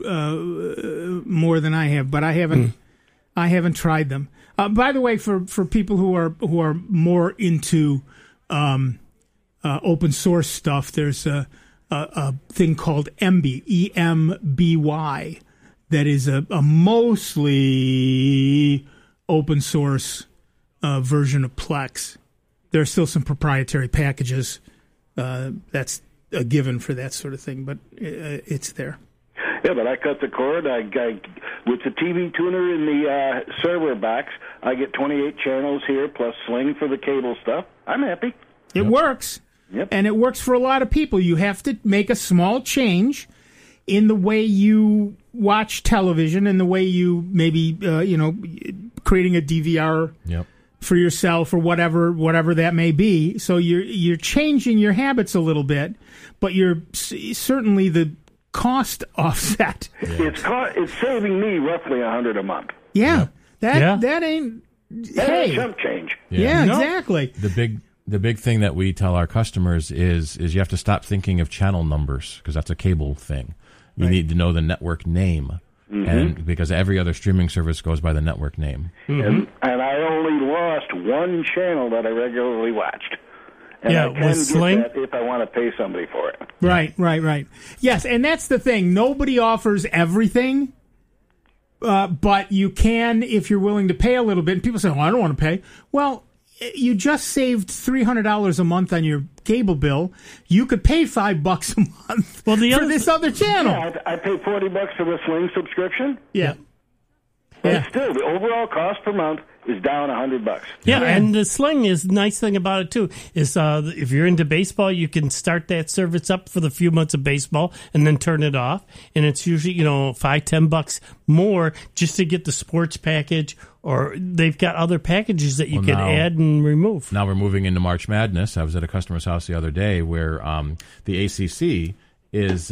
more than I have, but I haven't tried them. By the way, for people who are more into open source stuff, there's a thing called EMBY, EMBY, that is a mostly open source version of Plex. There are still some proprietary packages. That's a given for that sort of thing, but it's there. Yeah, but I cut the cord. I with the TV tuner in the server box, I get 28 channels here plus Sling for the cable stuff. I'm happy. It works. Yep. And it works for a lot of people. You have to make a small change in the way you watch television and the way you maybe, creating a DVR for yourself or whatever that may be. So you're changing your habits a little bit, but you're certainly the cost offset. It's saving me roughly $100 a month. Yeah. That ain't... That ain't chump change. Yeah, exactly. The big thing that we tell our customers is you have to stop thinking of channel numbers because that's a cable thing. You need to know the network name, and because every other streaming service goes by the network name. And I only lost one channel that I regularly watched. And I can get Sling? that if I want to pay somebody for it. Right. Yes, and that's the thing. Nobody offers everything, but you can if you're willing to pay a little bit. And people say, I don't want to pay. Well, you just saved $300 a month on your cable bill. You could pay $5 a month for this other channel. Yeah, I pay $40 for the Sling subscription. Yeah. But still, the overall cost per month is down $100. Yeah, and the Sling is nice thing about it too is if you're into baseball, you can start that service up for the few months of baseball and then turn it off, and it's usually $5-10 more just to get the sports package, or they've got other packages that you can add and remove. Now we're moving into March Madness. I was at a customer's house the other day where the ACC is.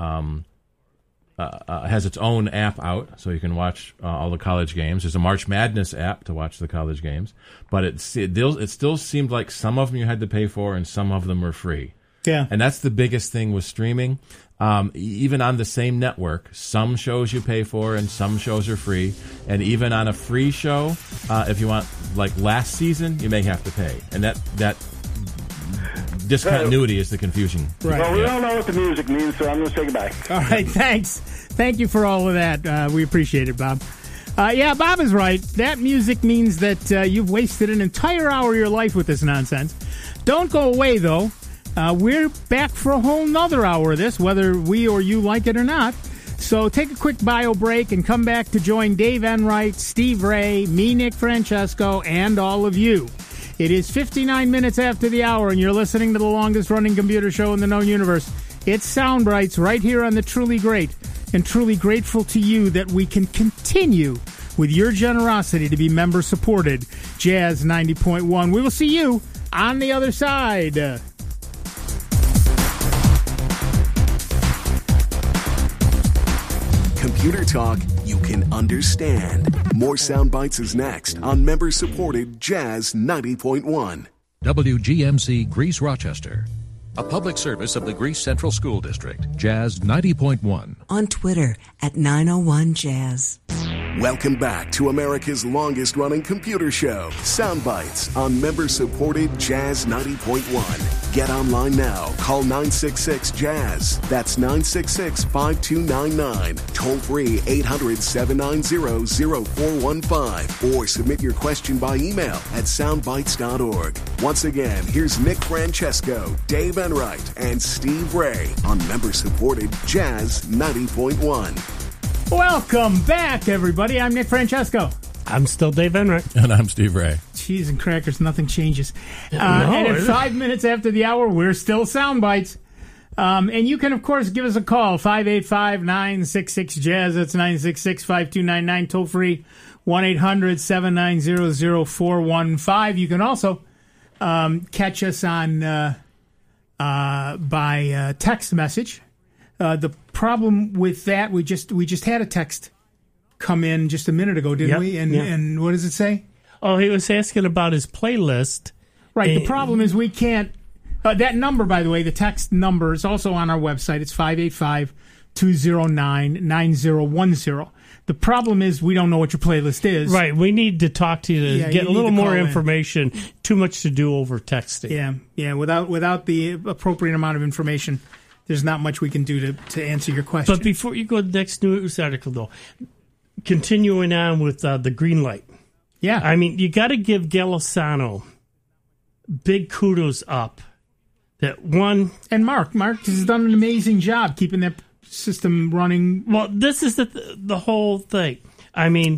Has its own app out, so you can watch all the college games. There's a March Madness app to watch the college games, but it still seemed like some of them you had to pay for and some of them were free. Yeah. And that's the biggest thing with streaming. Even on the same network, some shows you pay for and some shows are free. And even on a free show, if you want, like last season, you may have to pay. And that discontinuity is the confusion. Right. Well, we all know what the music means, so I'm going to say goodbye. All right, thanks. Thank you for all of that. We appreciate it, Bob. Bob is right. That music means that you've wasted an entire hour of your life with this nonsense. Don't go away, though. We're back for a whole nother hour of this, whether we or you like it or not. So take a quick bio break and come back to join Dave Enright, Steve Ray, me, Nick Francesco, and all of you. It is 59 minutes after the hour, and you're listening to the longest-running computer show in the known universe. It's Sound Bites right here on the Truly Great, and truly grateful to you that we can continue with your generosity to be member-supported. Jazz 90.1. We will see you on the other side. Computer talk you can understand. More Sound Bites is next on member-supported Jazz 90.1. WGMC Greece Rochester. A public service of the Greece Central School District. Jazz 90.1. On Twitter at 901 Jazz. Welcome back to America's longest-running computer show, Sound Bites, on member-supported Jazz 90.1. Get online now. Call 966-JAZZ. That's 966-5299. Toll-free 800-790-0415. Or submit your question by email at soundbites.org. Once again, here's Nick Francesco, Dave Enright, and Steve Ray on member-supported Jazz 90.1. Welcome back, everybody. I'm Nick Francesco. I'm still Dave Enright. And I'm Steve Ray. Cheese and crackers, nothing changes. And at 5 minutes after the hour, we're still Sound Bites. And you can, of course, give us a call, 585-966-JAZZ. That's 966-5299, toll-free, 1-800-790-0415. You can also catch us on by text message. The problem with that, we just had a text come in just a minute ago, didn't we? And what does it say? Oh, he was asking about his playlist. Right. The problem is we can't. That number, by the way, the text number is also on our website. It's 585-209-9010. The problem is we don't know what your playlist is. Right. We need to talk to you to get a little more information. Too much to do over texting. Yeah. Without the appropriate amount of information, there's not much we can do to answer your question. But before you go to the next news article, though, continuing on with the green light. Yeah. I mean, you got to give Gelisano big kudos up that one. And Mark has done an amazing job keeping that system running. Well, this is the whole thing. I mean,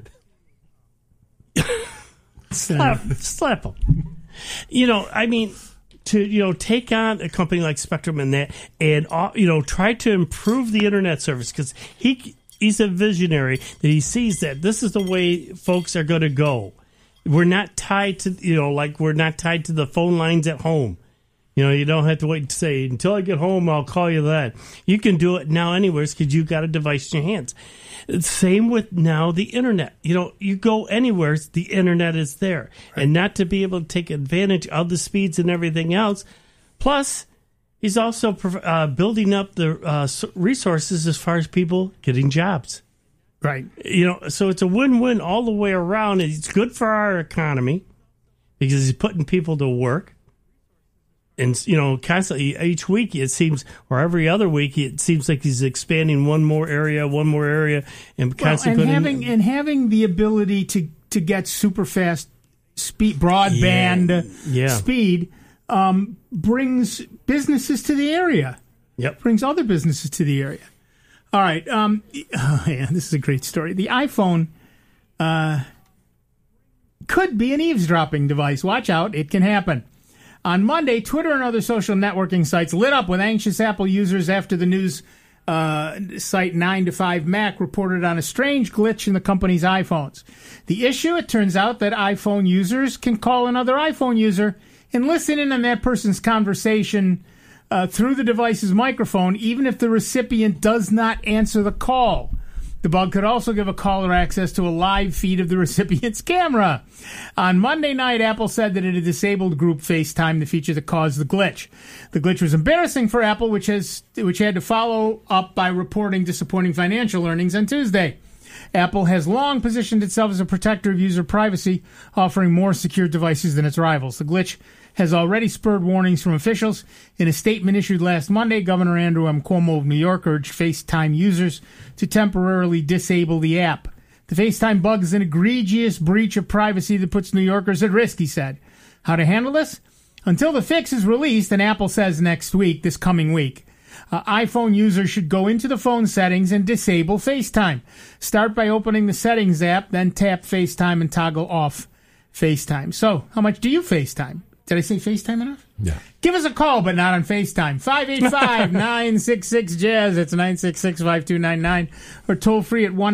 slap him. I mean, to take on a company like Spectrum and that, and try to improve the internet service, because he's a visionary that he sees that this is the way folks are going to go. We're not tied to we're not tied to the phone lines at home. You don't have to wait to say until I get home I'll call you that. You can do it now anywhere because you've got a device in your hands. Same with now the internet. You go anywhere, the internet is there. Right. And not to be able to take advantage of the speeds and everything else. Plus, he's also building up the resources as far as people getting jobs. Right. So it's a win-win all the way around. It's good for our economy because he's putting people to work. And, constantly, each week, it seems, or every other week, it seems like he's expanding one more area, and constantly having the ability to get super fast speed, broadband speed, brings businesses to the area. Yep. Brings other businesses to the area. All right. This is a great story. The iPhone could be an eavesdropping device. Watch out. It can happen. On Monday, Twitter and other social networking sites lit up with anxious Apple users after the news site 9to5Mac reported on a strange glitch in the company's iPhones. The issue, it turns out that iPhone users can call another iPhone user and listen in on that person's conversation through the device's microphone, even if the recipient does not answer the call. The bug could also give a caller access to a live feed of the recipient's camera. On Monday night, Apple said that it had disabled group FaceTime, the feature that caused the glitch. The glitch was embarrassing for Apple, which had to follow up by reporting disappointing financial earnings on Tuesday. Apple has long positioned itself as a protector of user privacy, offering more secure devices than its rivals. The glitch has already spurred warnings from officials. In a statement issued last Monday, Governor Andrew M. Cuomo of New York urged FaceTime users to temporarily disable the app. The FaceTime bug is an egregious breach of privacy that puts New Yorkers at risk, he said. How to handle this? Until the fix is released, and Apple says this coming week, iPhone users should go into the phone settings and disable FaceTime. Start by opening the Settings app, then tap FaceTime and toggle off FaceTime. So, how much do you FaceTime? Did I say FaceTime enough? Yeah. Give us a call, but not on FaceTime. 585-966-JAZZ. That's 966-5299. Or toll free at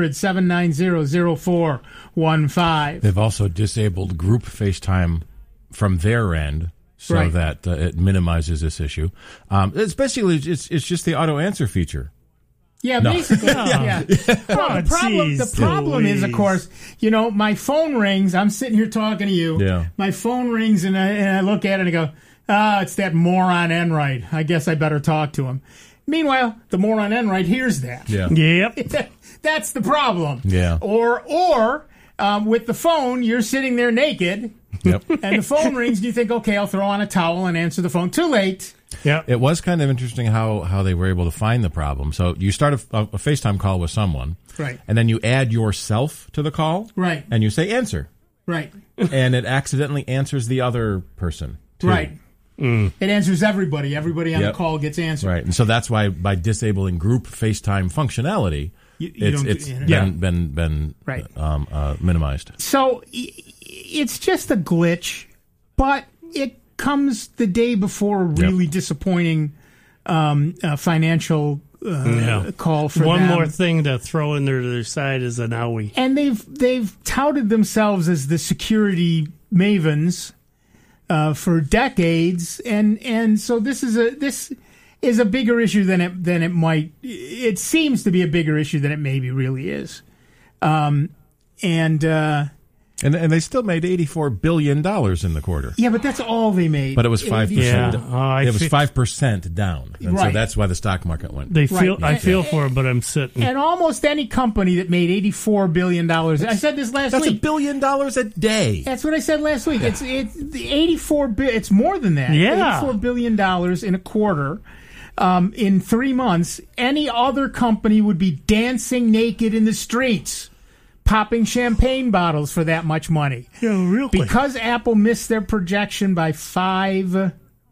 1-800-790-0415. They've also disabled group FaceTime from their end so that it minimizes this issue. It's just the auto answer feature. Yeah, basically. Yeah. Well, the problem is, of course, my phone rings. I'm sitting here talking to you. Yeah. My phone rings, and I look at it and I go, it's that moron Enright. I guess I better talk to him. Meanwhile, the moron Enright hears that. Yeah. Yep. That's the problem. Yeah. Or with the phone, you're sitting there naked. Yep. And the phone rings, and you think, okay, I'll throw on a towel and answer the phone. Too late. Yeah, it was kind of interesting how they were able to find the problem. So you start a FaceTime call with someone, right, and then you add yourself to the call, right, and you say answer, right, and it accidentally answers the other person, too. Right. It answers everybody. Everybody on the call gets answered. Right, and so that's why by disabling group FaceTime functionality, it's been minimized. So it's just a glitch, but it comes the day before a really disappointing financial call for one them. More thing to throw in their side is an owie. And they've touted themselves as the security mavens for decades, and so this is a bigger issue than it might. It seems to be a bigger issue than it maybe really is, And they still made $84 billion in the quarter. Yeah, but that's all they made. But it was 5%. Yeah. It was 5% down, and so that's why the stock market went. I feel for it, but I'm sitting. And almost any company that made $84 billion. I said this last week. That's $1 billion a day. That's what I said last week. It's It's more than that. Yeah, $84 billion in a quarter. In 3 months, any other company would be dancing naked in the streets, popping champagne bottles for that much money. Yeah, really. Because Apple missed their projection by 5%,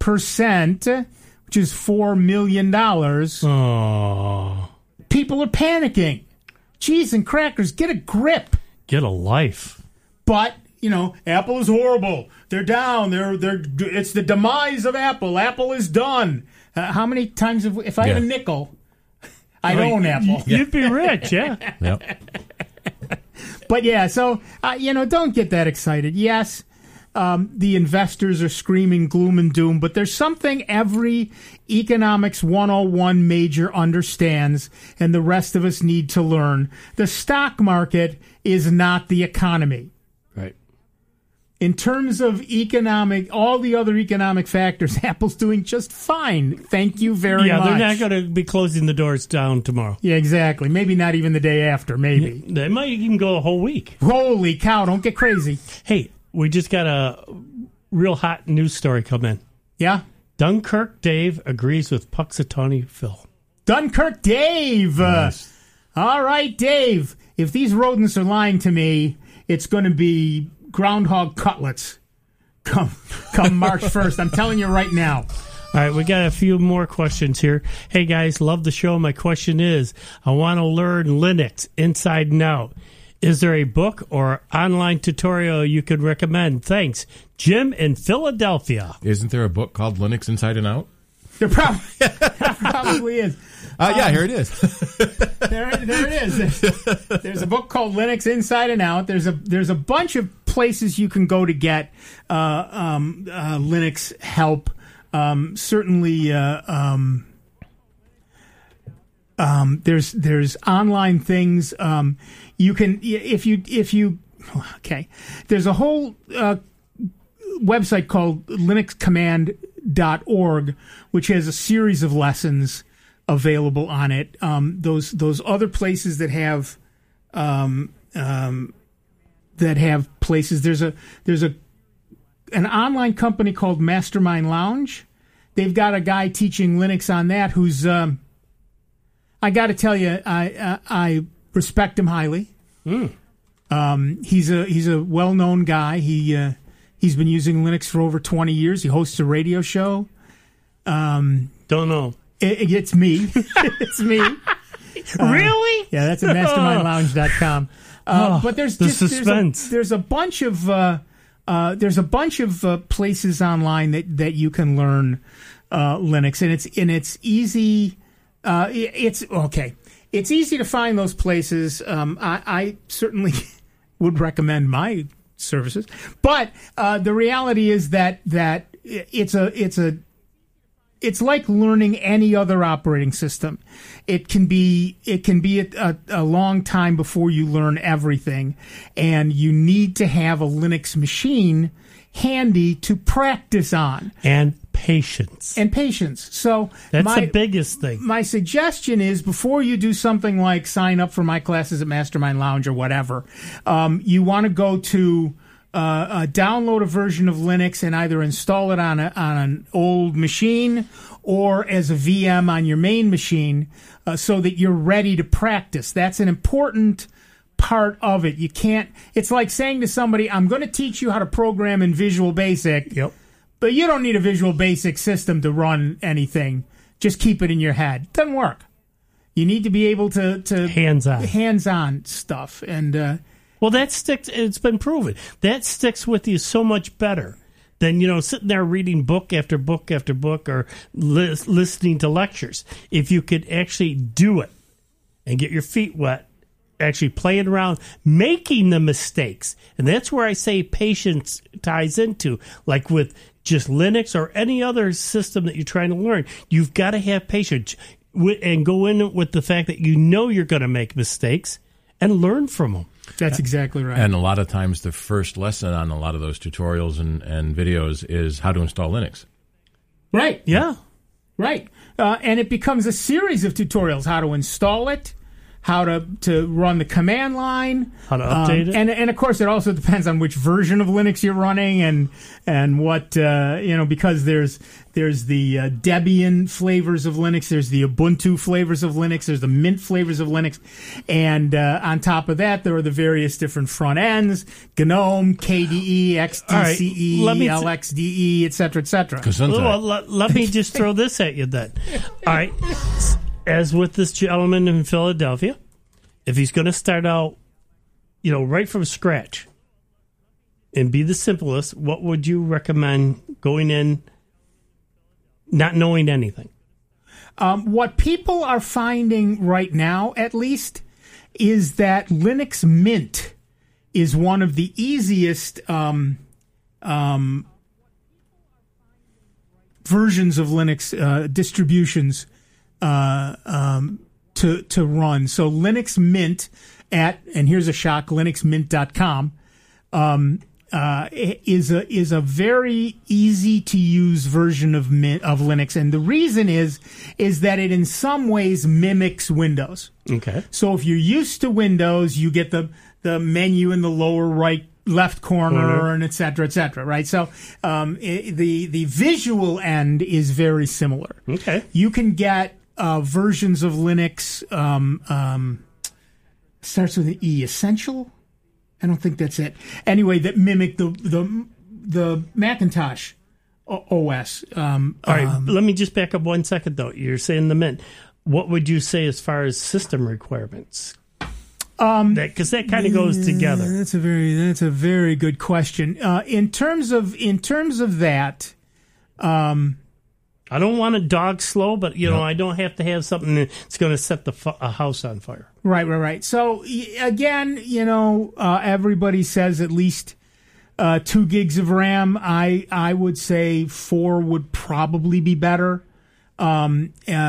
8%, which is $4 million. Oh. People are panicking. Cheese and crackers, get a grip. Get a life. But, Apple is horrible. They're down. It's the demise of Apple. Apple is done. How many times if I had a nickel, I'd own Apple. You'd be rich, yeah. Yep. But yeah, so, don't get that excited. Yes, the investors are screaming gloom and doom, but there's something every Economics 101 major understands, and the rest of us need to learn. The stock market is not the economy. Right. In terms of all the other economic factors, Apple's doing just fine. Thank you very much. Yeah, they're not going to be closing the doors down tomorrow. Yeah, exactly. Maybe not even the day after, maybe. They might even go a whole week. Holy cow, don't get crazy. Hey, we just got a real hot news story come in. Yeah? Dunkirk Dave agrees with Puxatawny Phil. Dunkirk Dave! Nice. All right, Dave. If these rodents are lying to me, it's going to be groundhog cutlets come March 1st. I'm telling you right now. All right, we got a few more questions here. Hey, guys, love the show. My question is, I want to learn Linux inside and out. Is there a book or online tutorial you could recommend? Thanks. Jim in Philadelphia. Isn't there a book called Linux Inside and Out? There probably is. Yeah, here it is. There it is. There's a book called Linux Inside and Out. There's a bunch of places you can go to get Linux help. Certainly, there's online things. You can if you okay. There's a whole website called linuxcommand.org, which has a series of lessons available on it. Those other places that have places. There's an online company called Mastermind Lounge. They've got a guy teaching Linux on that who's I got to tell you, I respect him highly. He's a well-known guy. He's been using Linux for over 20 years. He hosts a radio show. Don't know. It's me. It's me. Really? Yeah, that's at mastermindlounge.com. But there's the just suspense. There's a bunch of places online that you can learn Linux, and it's easy. It's okay. It's easy to find those places. I certainly would recommend my services, but the reality is that it's like learning any other operating system. It can be a long time before you learn everything, and you need to have a Linux machine handy to practice on. And patience. So that's the biggest thing. My suggestion is, before you do something like sign up for my classes at Mastermind Lounge or whatever, you want to go to download a version of Linux and either install it on an old machine or as a VM on your main machine, so that you're ready to practice. That's an important part of it. You can't. It's like saying to somebody, "I'm going to teach you how to program in Visual Basic." Yep. But you don't need a Visual Basic system to run anything. Just keep it in your head. It doesn't work. You need to be able to hands-on stuff. And well, that sticks. It's been proven that sticks with you so much better than sitting there reading book after book after book or listening to lectures. If you could actually do it and get your feet wet, actually playing around, making the mistakes, and that's where I say patience ties into, like with just Linux or any other system that you're trying to learn. You've got to have patience and go in with the fact that you're going to make mistakes and learn from them. That's exactly right. And a lot of times the first lesson on a lot of those tutorials and videos is how to install Linux. Right. Yeah. Right. And it becomes a series of tutorials: how to install it, how to run the command line, how to update it, and of course it also depends on which version of Linux you're running and what because there's the Debian flavors of Linux, there's the Ubuntu flavors of Linux, there's the Mint flavors of Linux, and on top of that there are the various different front ends: GNOME, KDE, XDCE, LXDE, etc., etc. Well, let me just throw this at you then. All right. As with this gentleman in Philadelphia, if he's going to start out, right from scratch and be the simplest, what would you recommend going in not knowing anything? What people are finding right now, at least, is that Linux Mint is one of the easiest versions of Linux distributions to run. So Linux Mint and here's a shock, linuxmint.com, is a very easy to use version of Linux, and the reason is that it in some ways mimics Windows. Okay. So if you're used to Windows, you get the menu in the lower right left corner and et cetera, right? So the visual end is very similar. Okay. You can get versions of Linux, starts with an E, Essential? I don't think that's it. Anyway, that mimic the Macintosh OS. All right, let me just back up 1 second, though. You're saying the Mint. What would you say as far as system requirements? Because that kind of goes together. That's a very good question. In terms of that, I don't want a dog slow, but I don't have to have something that's going to set a house on fire. Right. So again, everybody says at least 2 gigs of RAM. I would say 4 would probably be better, and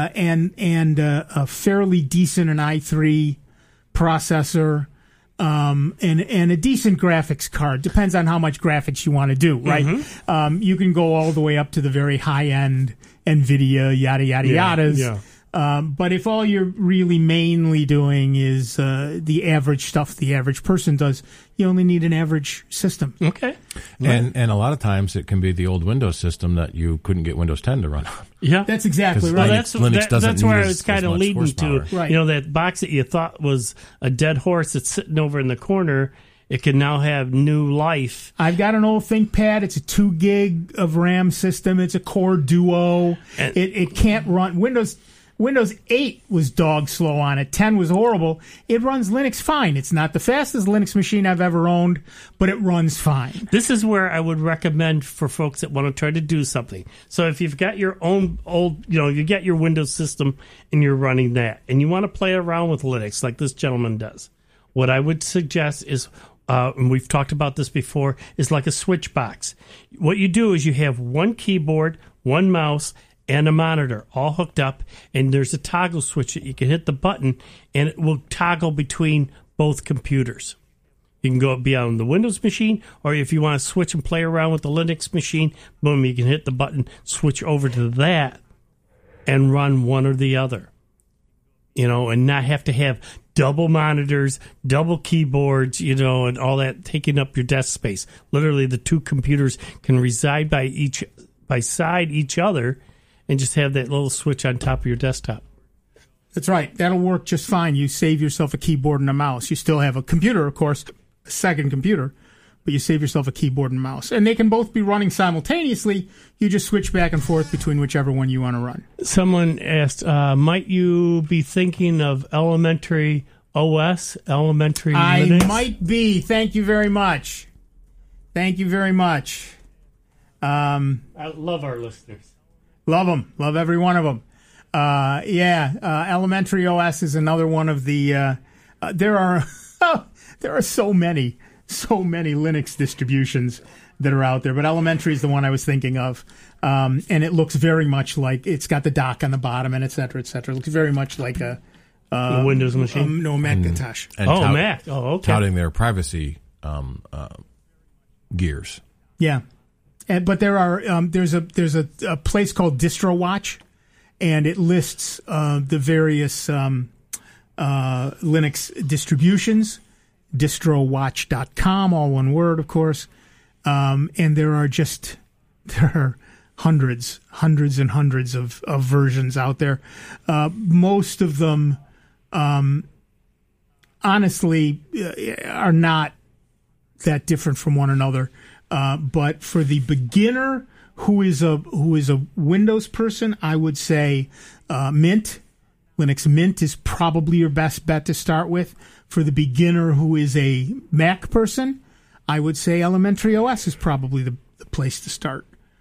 a fairly decent an i3 processor, and a decent graphics card. Depends on how much graphics you want to do, right? Mm-hmm. You can go all the way up to the very high end NVIDIA, yada yadas. Yeah. But if all you're really mainly doing is the average stuff the average person does, you only need an average system. Okay. And a lot of times it can be the old Windows system that you couldn't get Windows 10 to run on. Yeah. That's exactly right. Linux doesn't that's where need I was kind of leading to. Right. That box that you thought was a dead horse that's sitting over in the corner, it can now have new life. I've got an old ThinkPad. It's a 2 gig of RAM system. It's a Core Duo. It can't run Windows 8 was dog slow on it. 10 was horrible. It runs Linux fine. It's not the fastest Linux machine I've ever owned, but it runs fine. This is where I would recommend for folks that want to try to do something. So if you've got your own old, you get your Windows system and you're running that, and you want to play around with Linux like this gentleman does, what I would suggest is, and we've talked about this before, is like a switch box. What you do is you have one keyboard, one mouse, and a monitor all hooked up, and there's a toggle switch that you can hit the button, and it will toggle between both computers. You can go be on the Windows machine, or if you want to switch and play around with the Linux machine, boom, you can hit the button, switch over to that, and run one or the other. And not have to have double monitors, double keyboards, and all that taking up your desk space. Literally, the 2 computers can reside beside each other, and just have that little switch on top of your desktop. That's right. That'll work just fine. You save yourself a keyboard and a mouse. You still have a computer, of course, a second computer, but you save yourself a keyboard and mouse. And they can both be running simultaneously. You just switch back and forth between whichever one you want to run. Someone asked, might you be thinking of Elementary OS, Elementary Linux? I might be. Thank you very much. I love our listeners. Love them. Love every one of them. Elementary OS is another one of the. There are so many Linux distributions that are out there, but Elementary is the one I was thinking of, and it looks very much like it's got the dock on the bottom and et cetera, et cetera. It looks very much like a Windows machine. No, Macintosh. Mac. Oh, okay. Touting their privacy gears. Yeah. But there are there's a place called DistroWatch, and it lists the various Linux distributions, distrowatch.com, all one word, of course. And there are hundreds and hundreds of versions out there. Most of them, honestly, are not that different from one another. But for the beginner who is a Windows person, I would say Mint. Linux Mint is probably your best bet to start with. For the beginner who is a Mac person, I would say Elementary OS is probably the place to start.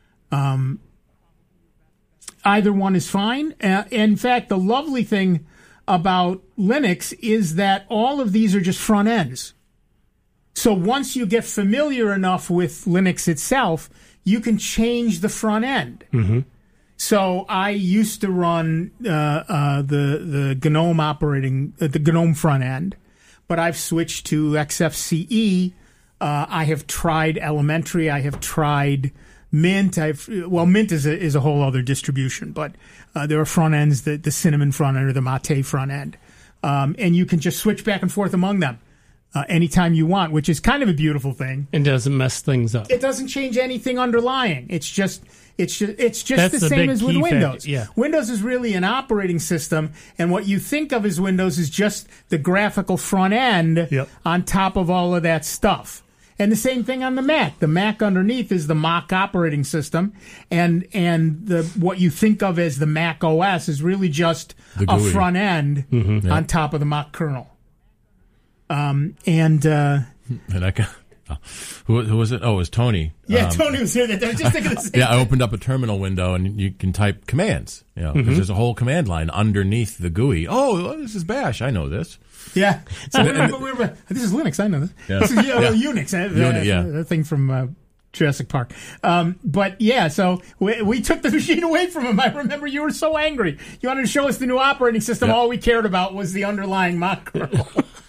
Either one is fine. In fact, the lovely thing about Linux is that all of these are just front ends. So once you get familiar enough with Linux itself, you can change the front end. Mm-hmm. So I used to run the GNOME the GNOME front end, but I've switched to XFCE. I have tried Elementary. I have tried Mint. Mint is a whole other distribution, but there are front ends, the Cinnamon front end or the Mate front end, and you can just switch back and forth among them anytime you want, which is kind of a beautiful thing. And doesn't mess things up. It doesn't change anything underlying. It's just the same as with Windows. Yeah. Windows is really an operating system, and what you think of as Windows is just the graphical front end on top of all of that stuff. And the same thing on the Mac. The Mac underneath is the Mach operating system, and what you think of as the Mac OS is really just a front end on top of the Mach kernel. And I got, who was it? Oh, it was Tony. Yeah, Tony was here. I was just thinking the same thing. I opened up a terminal window and you can type commands. Because there's a whole command line underneath the GUI. Oh, this is Bash. I know this. Yeah. So this is Linux. I know this. Yeah. This is Unix. The thing from Jurassic Park. But yeah, so we took the machine away from him. I remember you were so angry. You wanted to show us the new operating system. All we cared about was the underlying Mach kernel.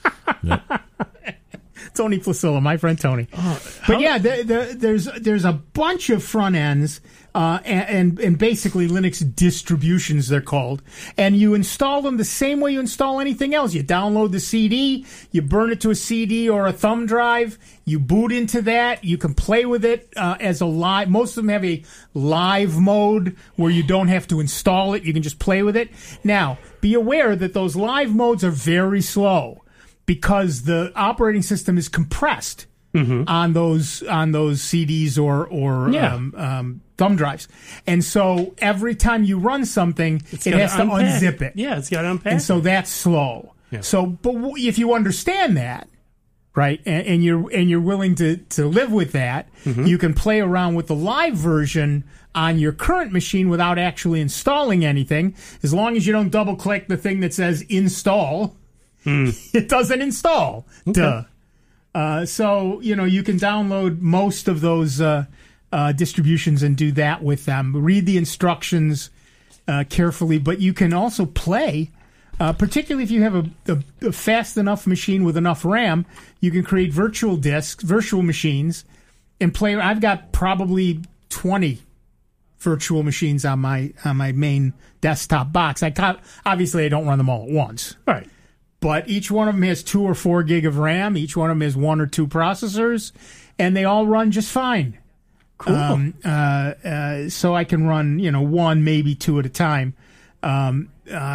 Tony Placilla, my friend Tony. But yeah, there's a bunch of front ends and basically Linux distributions, they're called, and you install them the same way you install anything else. You download the CD, you burn it to a CD or a thumb drive, you boot into that, you can play with it as a live. Most of them have a live mode where you don't have to install it, you can just play with it. Now, be aware that those live modes are very slow, because the operating system is compressed on those CDs or thumb drives, and so every time you run something, it has to unzip it. Yeah, it's got to unpack. And so that's slow. Yeah. So, but if you understand that, right, and you're willing to live with that, you can play around with the live version on your current machine without actually installing anything, as long as you don't double click the thing that says install. It doesn't install. Okay. Duh. So, you can download most of those distributions and do that with them. Read the instructions carefully, but you can also play, particularly if you have a fast enough machine with enough RAM, you can create virtual machines, and play. I've got probably 20 virtual machines on my main desktop box. Obviously, I don't run them all at once. Right. But each one of them has 2 or 4 gig of RAM. Each one of them has 1 or 2 processors, and they all run just fine. Cool. So I can run, 1, maybe 2 at a time, and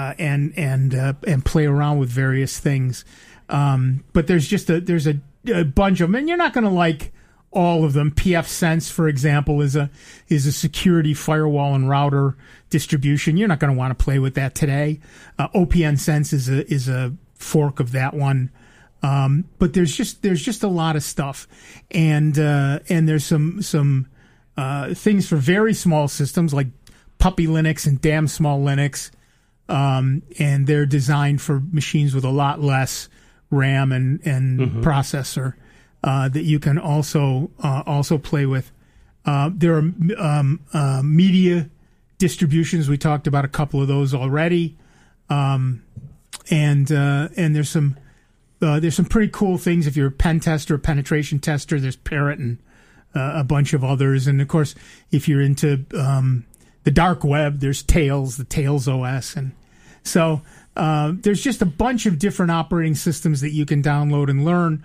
play around with various things. But there's a bunch of them, and you're not going to like all of them. pfSense, for example, is a security firewall and router distribution. You're not going to want to play with that today. OPNsense is a fork of that one. But there's just a lot of stuff, and there's some things for very small systems like Puppy Linux and Damn Small Linux, and they're designed for machines with a lot less RAM and processor that you can also play with. There are media distributions. We talked about a couple of those already, and there's some pretty cool things. If you're a pen tester, a penetration tester, there's Parrot and a bunch of others. And of course, if you're into the dark web, there's Tails, the Tails OS, and so There's just a bunch of different operating systems that you can download and learn.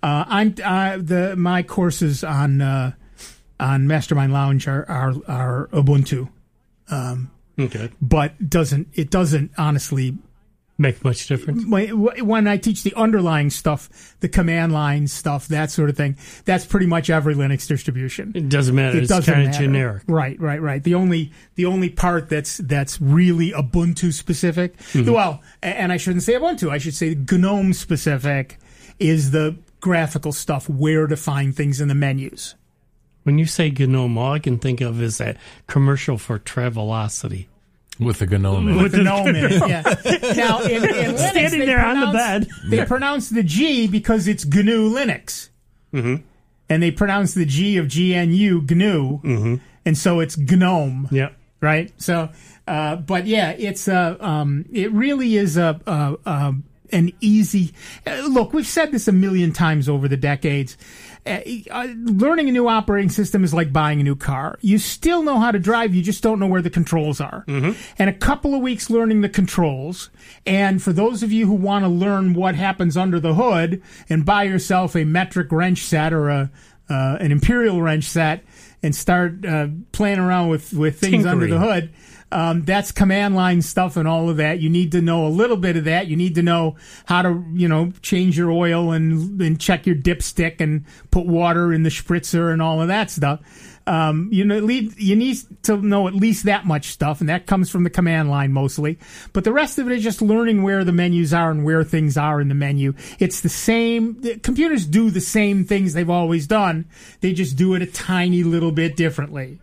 My courses on Mastermind Lounge are Ubuntu. Okay. But it doesn't honestly make much difference. When I teach the underlying stuff, the command line stuff, that sort of thing, that's pretty much every Linux distribution. It doesn't matter. It's kind of generic. Right. The only part that's really Ubuntu specific, well, and I shouldn't say Ubuntu, I should say GNOME specific, is the graphical stuff, where to find things in the menus. When you say GNOME, all I can think of is that commercial for Travelocity. With the GNOME. With the GNOME in it, yeah. Now, in Linux, standing there on the bed. They pronounce the G because it's GNU Linux. Mm-hmm. And they pronounce the G of GNU, GNU. Mm-hmm. And so it's GNOME. Yeah. Right? So, but yeah, it's it really is an easy... look, we've said this a million times over the decades. Learning a new operating system is like buying a new car. You still know how to drive, you just don't know where the controls are. Mm-hmm. And a couple of weeks learning the controls, and for those of you who want to learn what happens under the hood and buy yourself a metric wrench set or an imperial wrench set and start playing around with things under the hood, that's command line stuff and all of that. You need to know a little bit of that. You need to know how to, change your oil and check your dipstick and put water in the spritzer and all of that stuff. You need to know at least that much stuff, and that comes from the command line mostly. But the rest of it is just learning where the menus are and where things are in the menu. It's the same. Computers do the same things they've always done. They just do it a tiny little bit differently.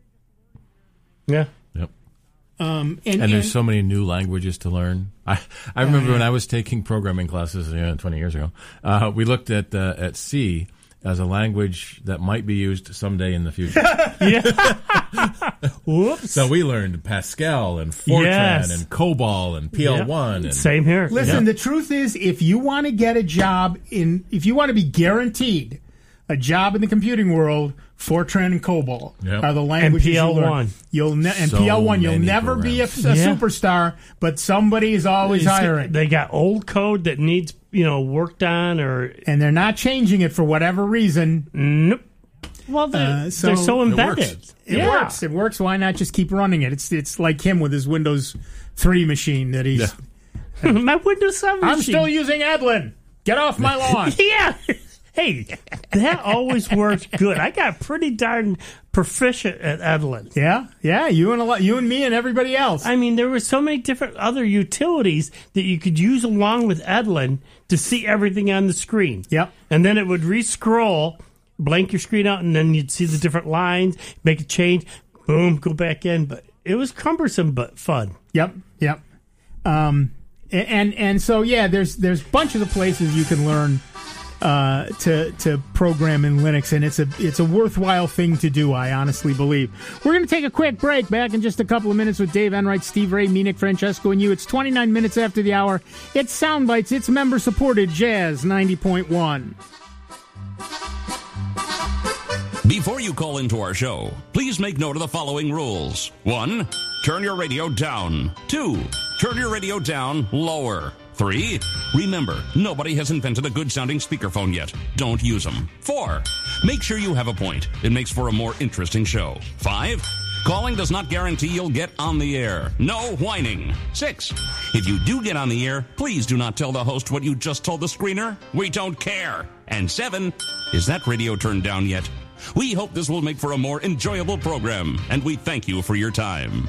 Yeah. And there's so many new languages to learn. I remember when I was taking programming classes 20 years ago, we looked at C as a language that might be used someday in the future. Whoops. So we learned Pascal and Fortran and COBOL and PL1. And same here. Listen, the truth is, if you want to get a job if you want to be guaranteed a job in the computing world, Fortran and COBOL are the languages and PL1. PL1, you'll never be a superstar, but somebody is always hiring. They got old code that needs worked on, and they're not changing it for whatever reason. Nope. Well, they're so embedded. It works. Why not just keep running it? It's like him with his Windows 3 machine that he's. Yeah. My Windows 7 machine. I'm still using Edlin. Get off my lawn. Yeah. Hey, that always worked good. I got pretty darn proficient at Edlin. Yeah. You and me and everybody else. I mean, there were so many different other utilities that you could use along with Edlin to see everything on the screen. Yep. And then it would re-scroll, blank your screen out, and then you'd see the different lines, make a change, boom, go back in. But it was cumbersome but fun. Yep. And so there's bunches of places you can learn to program in Linux, and it's a worthwhile thing to do, I honestly believe. We're going to take a quick break. Back in just a couple of minutes with Dave Enright, Steve Ray, me, Nick Francesco, and you. It's 29 minutes after the hour. It's Soundbites. It's member-supported Jazz 90.1. Before you call into our show, please make note of the following rules. 1, turn your radio down. 2, turn your radio down lower. 3, remember, nobody has invented a good-sounding speakerphone yet. Don't use them. 4, make sure you have a point. It makes for a more interesting show. 5, calling does not guarantee you'll get on the air. No whining. 6, if you do get on the air, please do not tell the host what you just told the screener. We don't care. And 7, is that radio turned down yet? We hope this will make for a more enjoyable program, and we thank you for your time.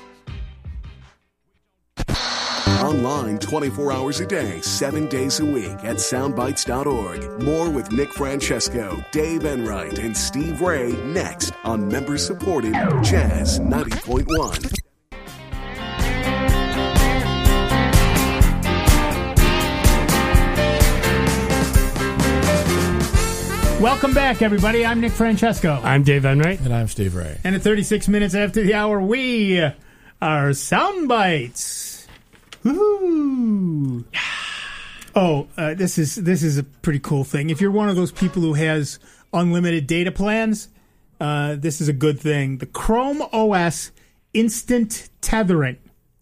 Online 24 hours a day, 7 days a week at soundbites.org. More with Nick Francesco, Dave Enright, and Steve Ray next on member-supported Jazz 90.1. Welcome back, everybody. I'm Nick Francesco. I'm Dave Enright. And I'm Steve Ray. And at 36 minutes after the hour, we are Soundbites. Woohoo! This is a pretty cool thing. If you're one of those people who has unlimited data plans, this is a good thing. The Chrome OS Instant Tethering.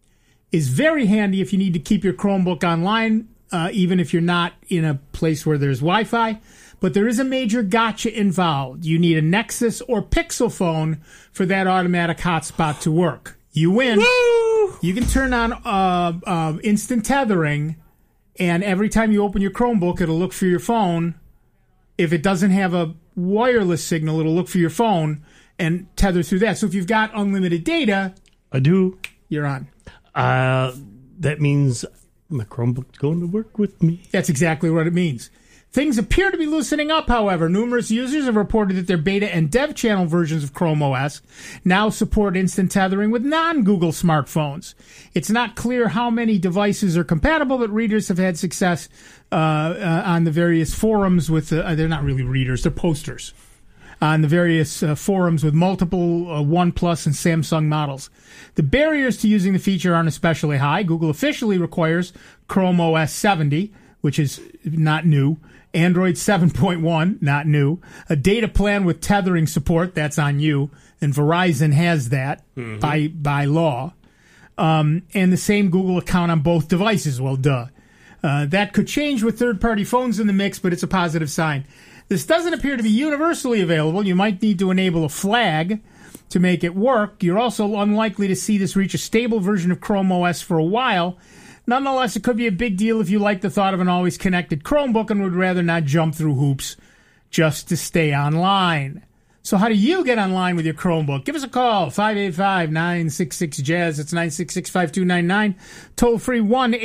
is very handy if you need to keep your Chromebook online, even if you're not in a place where there's Wi-Fi. But there is a major gotcha involved. You need a Nexus or Pixel phone for that automatic hotspot to work. You win. Woo! You can turn on instant tethering, and every time you open your Chromebook, it'll look for your phone. If it doesn't have a wireless signal, it'll look for your phone and tether through that. So if you've got unlimited data, I do. You're on. That means my Chromebook's going to work with me. That's exactly what it means. Things appear to be loosening up, however. Numerous users have reported that their beta and dev channel versions of Chrome OS now support instant tethering with non-Google smartphones. It's not clear how many devices are compatible, but readers have had success on the various forums with... they're not really readers, they're posters. On the various forums with multiple OnePlus and Samsung models. The barriers to using the feature aren't especially high. Google officially requires Chrome OS 70, which is not new. Android 7.1, not new. A data plan with tethering support, that's on you. And Verizon has that by law. And the same Google account on both devices. Well, duh. That could change with third-party phones in the mix, but it's a positive sign. This doesn't appear to be universally available. You might need to enable a flag to make it work. You're also unlikely to see this reach a stable version of Chrome OS for a while. Nonetheless, it could be a big deal if you like the thought of an always connected Chromebook and would rather not jump through hoops just to stay online. So how do you get online with your Chromebook? Give us a call, 585-966-JAZZ. It's 966-5299. Toll free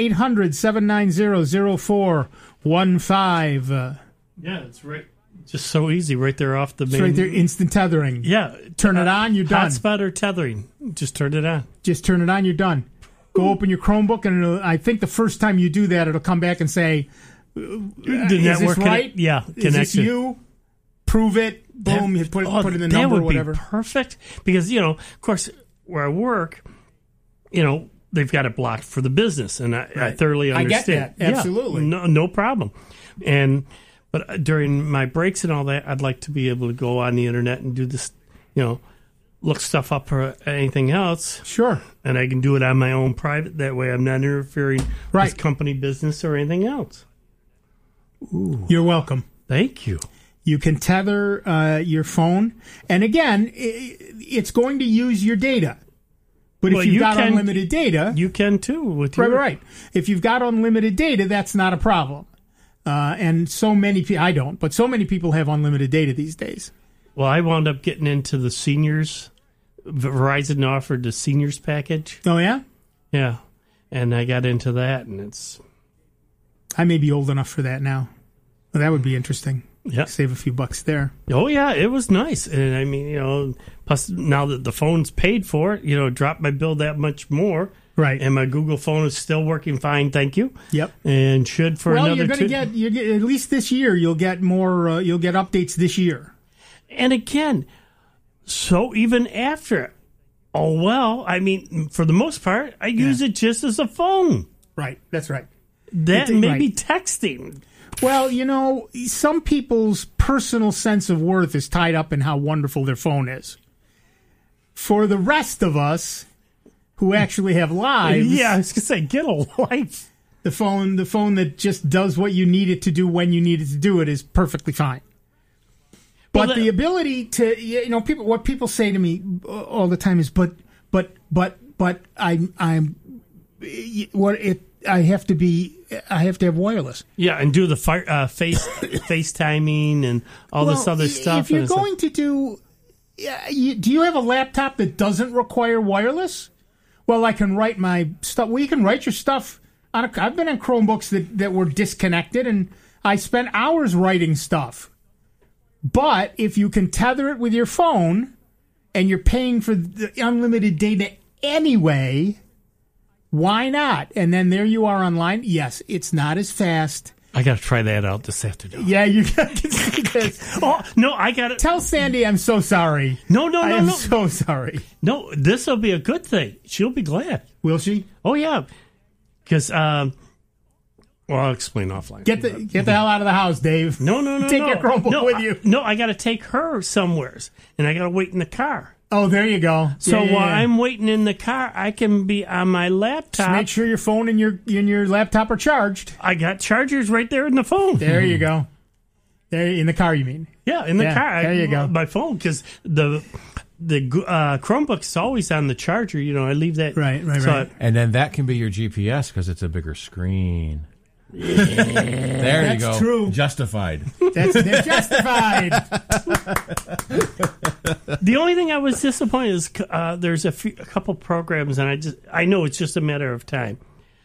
1-800-790-0415. Yeah, it's right. Just so easy right there off the main. It's right there, instant tethering. Yeah. Turn it on, you're done. Hotspot or tethering. Just turn it on. Just turn it on, you're done. Go open your Chromebook, and I think the first time you do that, it'll come back and say, is this right? Yeah, is this you? Prove it. Boom. You put in the number or whatever. That would be perfect. Because, of course, where I work, they've got it blocked for the business, and I thoroughly understand. I get that. Absolutely. Yeah, no problem. But during my breaks and all that, I'd like to be able to go on the internet and do this, look stuff up or anything else. Sure. And I can do it on my own private. That way I'm not interfering with company business or anything else. Ooh. You're welcome. Thank you. You can tether your phone. And again, it's going to use your data. But if you've got unlimited data... You can too. With your... Right. If you've got unlimited data, that's not a problem. And so many people... I don't, but so many people have unlimited data these days. Well, I wound up getting into the seniors. Verizon offered the seniors package. Oh, yeah? Yeah. And I got into that, and it's... I may be old enough for that now. Well, that would be interesting. Yeah. Save a few bucks there. Oh, yeah, it was nice. And I mean, plus now that the phone's paid for it, dropped my bill that much more. Right. And my Google phone is still working fine, thank you. Yep. And should for another... Well, you're going to get, at least this year, you'll get more, you'll get updates this year. And again, so even after, I mean, for the most part, I use it just as a phone. Right, that's right. That maybe texting. Well, some people's personal sense of worth is tied up in how wonderful their phone is. For the rest of us who actually have lives... Yeah, I was going to say, get a life. The phone that just does what you need it to do when you need it to do it is perfectly fine. But the ability to, what people say to me all the time is, I have to have wireless. Yeah, and do the FaceTiming and all this other stuff. If you're going to do you have a laptop that doesn't require wireless? Well, I can write my stuff. Well, you can write your stuff on I've been on Chromebooks that were disconnected, and I spent hours writing stuff. But if you can tether it with your phone and you're paying for the unlimited data anyway, why not? And then there you are online. Yes, it's not as fast. I got to try that out this afternoon. Yeah, you got to see this. Oh, no, I got to... Tell Sandy I'm so sorry. No. I'm so sorry. No, this will be a good thing. She'll be glad. Will she? Oh, yeah. Because... I'll explain offline. Get the hell out of the house, Dave. No. Take your Chromebook with you. No, I got to take her somewheres, and I got to wait in the car. Oh, there you go. So while I'm waiting in the car, I can be on my laptop. Just make sure your phone and your laptop are charged. I got chargers right there in the phone. There you go. There in the car, you mean? Yeah, in the car. There you go. My phone, because the Chromebook is always on the charger. I leave that. Right. And then that can be your GPS because it's a bigger screen. There you go. That's true. Justified. They're justified. The only thing I was disappointed is there's a couple programs, and I know it's just a matter of time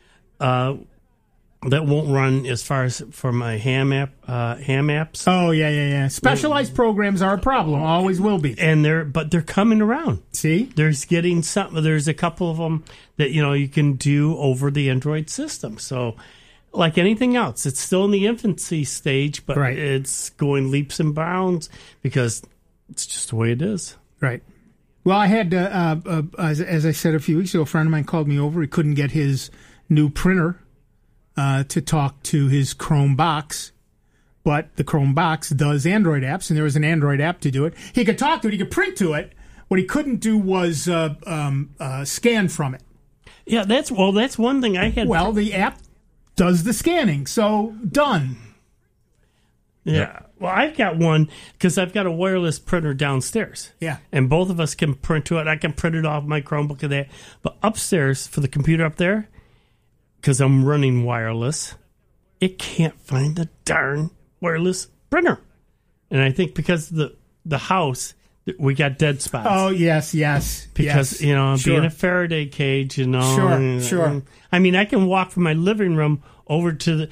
that won't run as far as for my ham apps. Oh yeah. Specialized programs are a problem. Always will be. And they're coming around. See, there's a couple of them that you can do over the Android system. So, like anything else, it's still in the infancy stage, but it's going leaps and bounds because it's just the way it is. Right. Well, I had, as I said a few weeks ago, a friend of mine called me over. He couldn't get his new printer to talk to his Chrome box, but the Chrome box does Android apps, and there was an Android app to do it. He could talk to it. He could print to it. What he couldn't do was scan from it. Yeah, that's one thing I had. Well, the app does the scanning, so done. Yeah. Well, I've got one because I've got a wireless printer downstairs. Yeah. And both of us can print to it. I can print it off my Chromebook and that. But upstairs, for the computer up there, because I'm running wireless, it can't find the darn wireless printer. And I think because the house, we got dead spots. Oh, yes. Because, being a Faraday cage, Sure. I mean, I can walk from my living room over to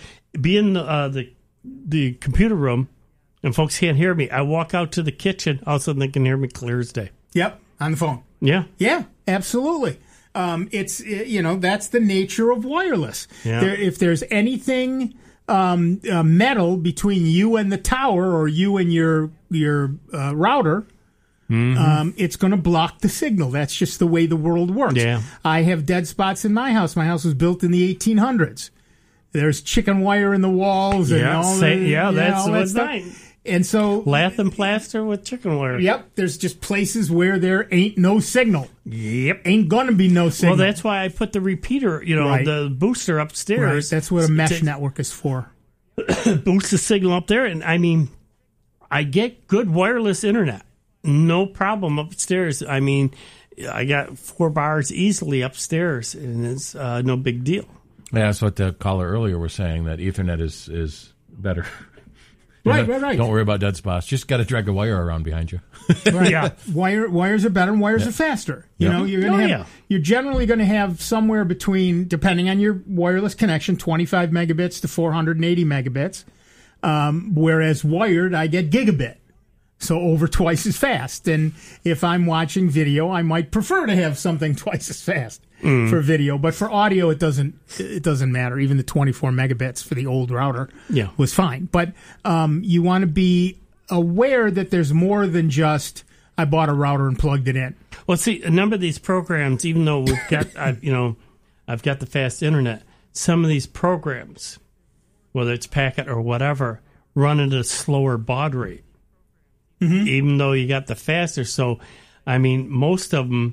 the computer room, and folks can't hear me. I walk out to the kitchen, all of a sudden they can hear me clear as day. Yep, on the phone. Yeah. Yeah, absolutely. That's the nature of wireless. Yeah. If there's anything metal between you and the tower or you and your router, it's going to block the signal. That's just the way the world works. Yeah. I have dead spots in my house. My house was built in the 1800s. There's chicken wire in the walls and all that. That's what's nice. And so lath and plaster with chicken wire. Yep, there's just places where there ain't no signal. Yep, ain't gonna be no signal. Well, that's why I put the repeater, the booster upstairs. Right. That's what a mesh network is for. Boost the signal up there, and I mean, I get good wireless internet, no problem upstairs. I mean, I got 4 bars easily upstairs, and it's no big deal. Yeah, that's what the caller earlier was saying, that Ethernet is better. Right. Don't worry about dead spots. Just got to drag a wire around behind you. Right. Yeah. Wires are better and wires are faster. You're generally going to have somewhere between, depending on your wireless connection, 25 megabits to 480 megabits. Whereas wired, I get gigabit. So over twice as fast. And if I'm watching video, I might prefer to have something twice as fast for video. But for audio, it doesn't matter. Even the 24 megabits for the old router was fine. But you want to be aware that there's more than just, I bought a router and plugged it in. Well, see, a number of these programs, even though we've got, I've got the fast internet, some of these programs, whether it's Packet or whatever, run at a slower baud rate. Mm-hmm. Even though you got the faster. So, I mean, most of them,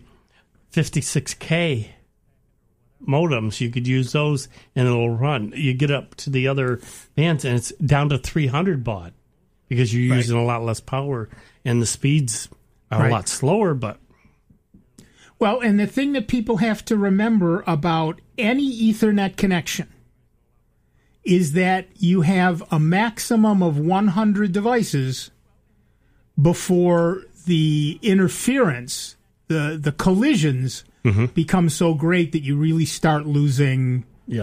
56K modems, you could use those and it'll run. You get up to the other bands and it's down to 300 baud because you're using a lot less power and the speeds are a lot slower. But well, and the thing that people have to remember about any Ethernet connection is that you have a maximum of 100 devices before the interference, the collisions become so great that you really start losing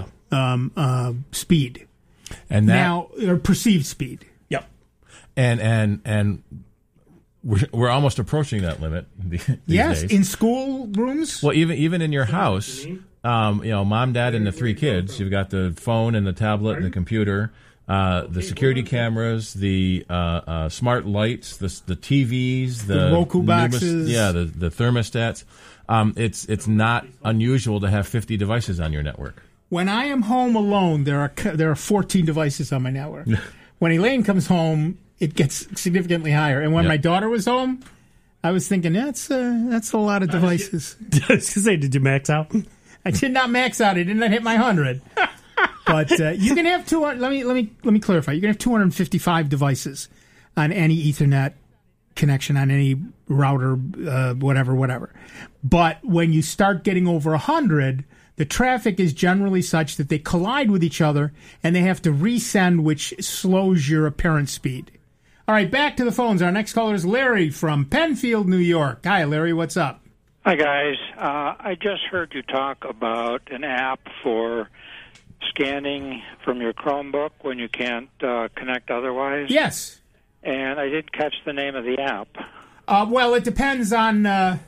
speed. And that, or perceived speed. Yep. And we're almost approaching that limit these days. In school rooms. Well, even in your house, mom, dad, and the 3 kids. You've got the phone and the tablet and the computer. The security cameras, the smart lights, the TVs, the Roku boxes, the thermostats. It's not unusual to have 50 devices on your network. When I am home alone, there are 14 devices on my network. When Elaine comes home, it gets significantly higher. And when my daughter was home, I was thinking that's a lot of devices. I was going to say, did you max out? I did not max out. I did not hit my 100. But you can have 200. Let me clarify. You can have 255 devices on any Ethernet connection on any router, whatever. But when you start getting over 100, the traffic is generally such that they collide with each other and they have to resend, which slows your apparent speed. All right, back to the phones. Our next caller is Larry from Penfield, New York. Hi, Larry. What's up? Hi, guys. I just heard you talk about an app for scanning from your Chromebook when you can't connect otherwise. Yes. And I didn't catch the name of the app. Well, it depends on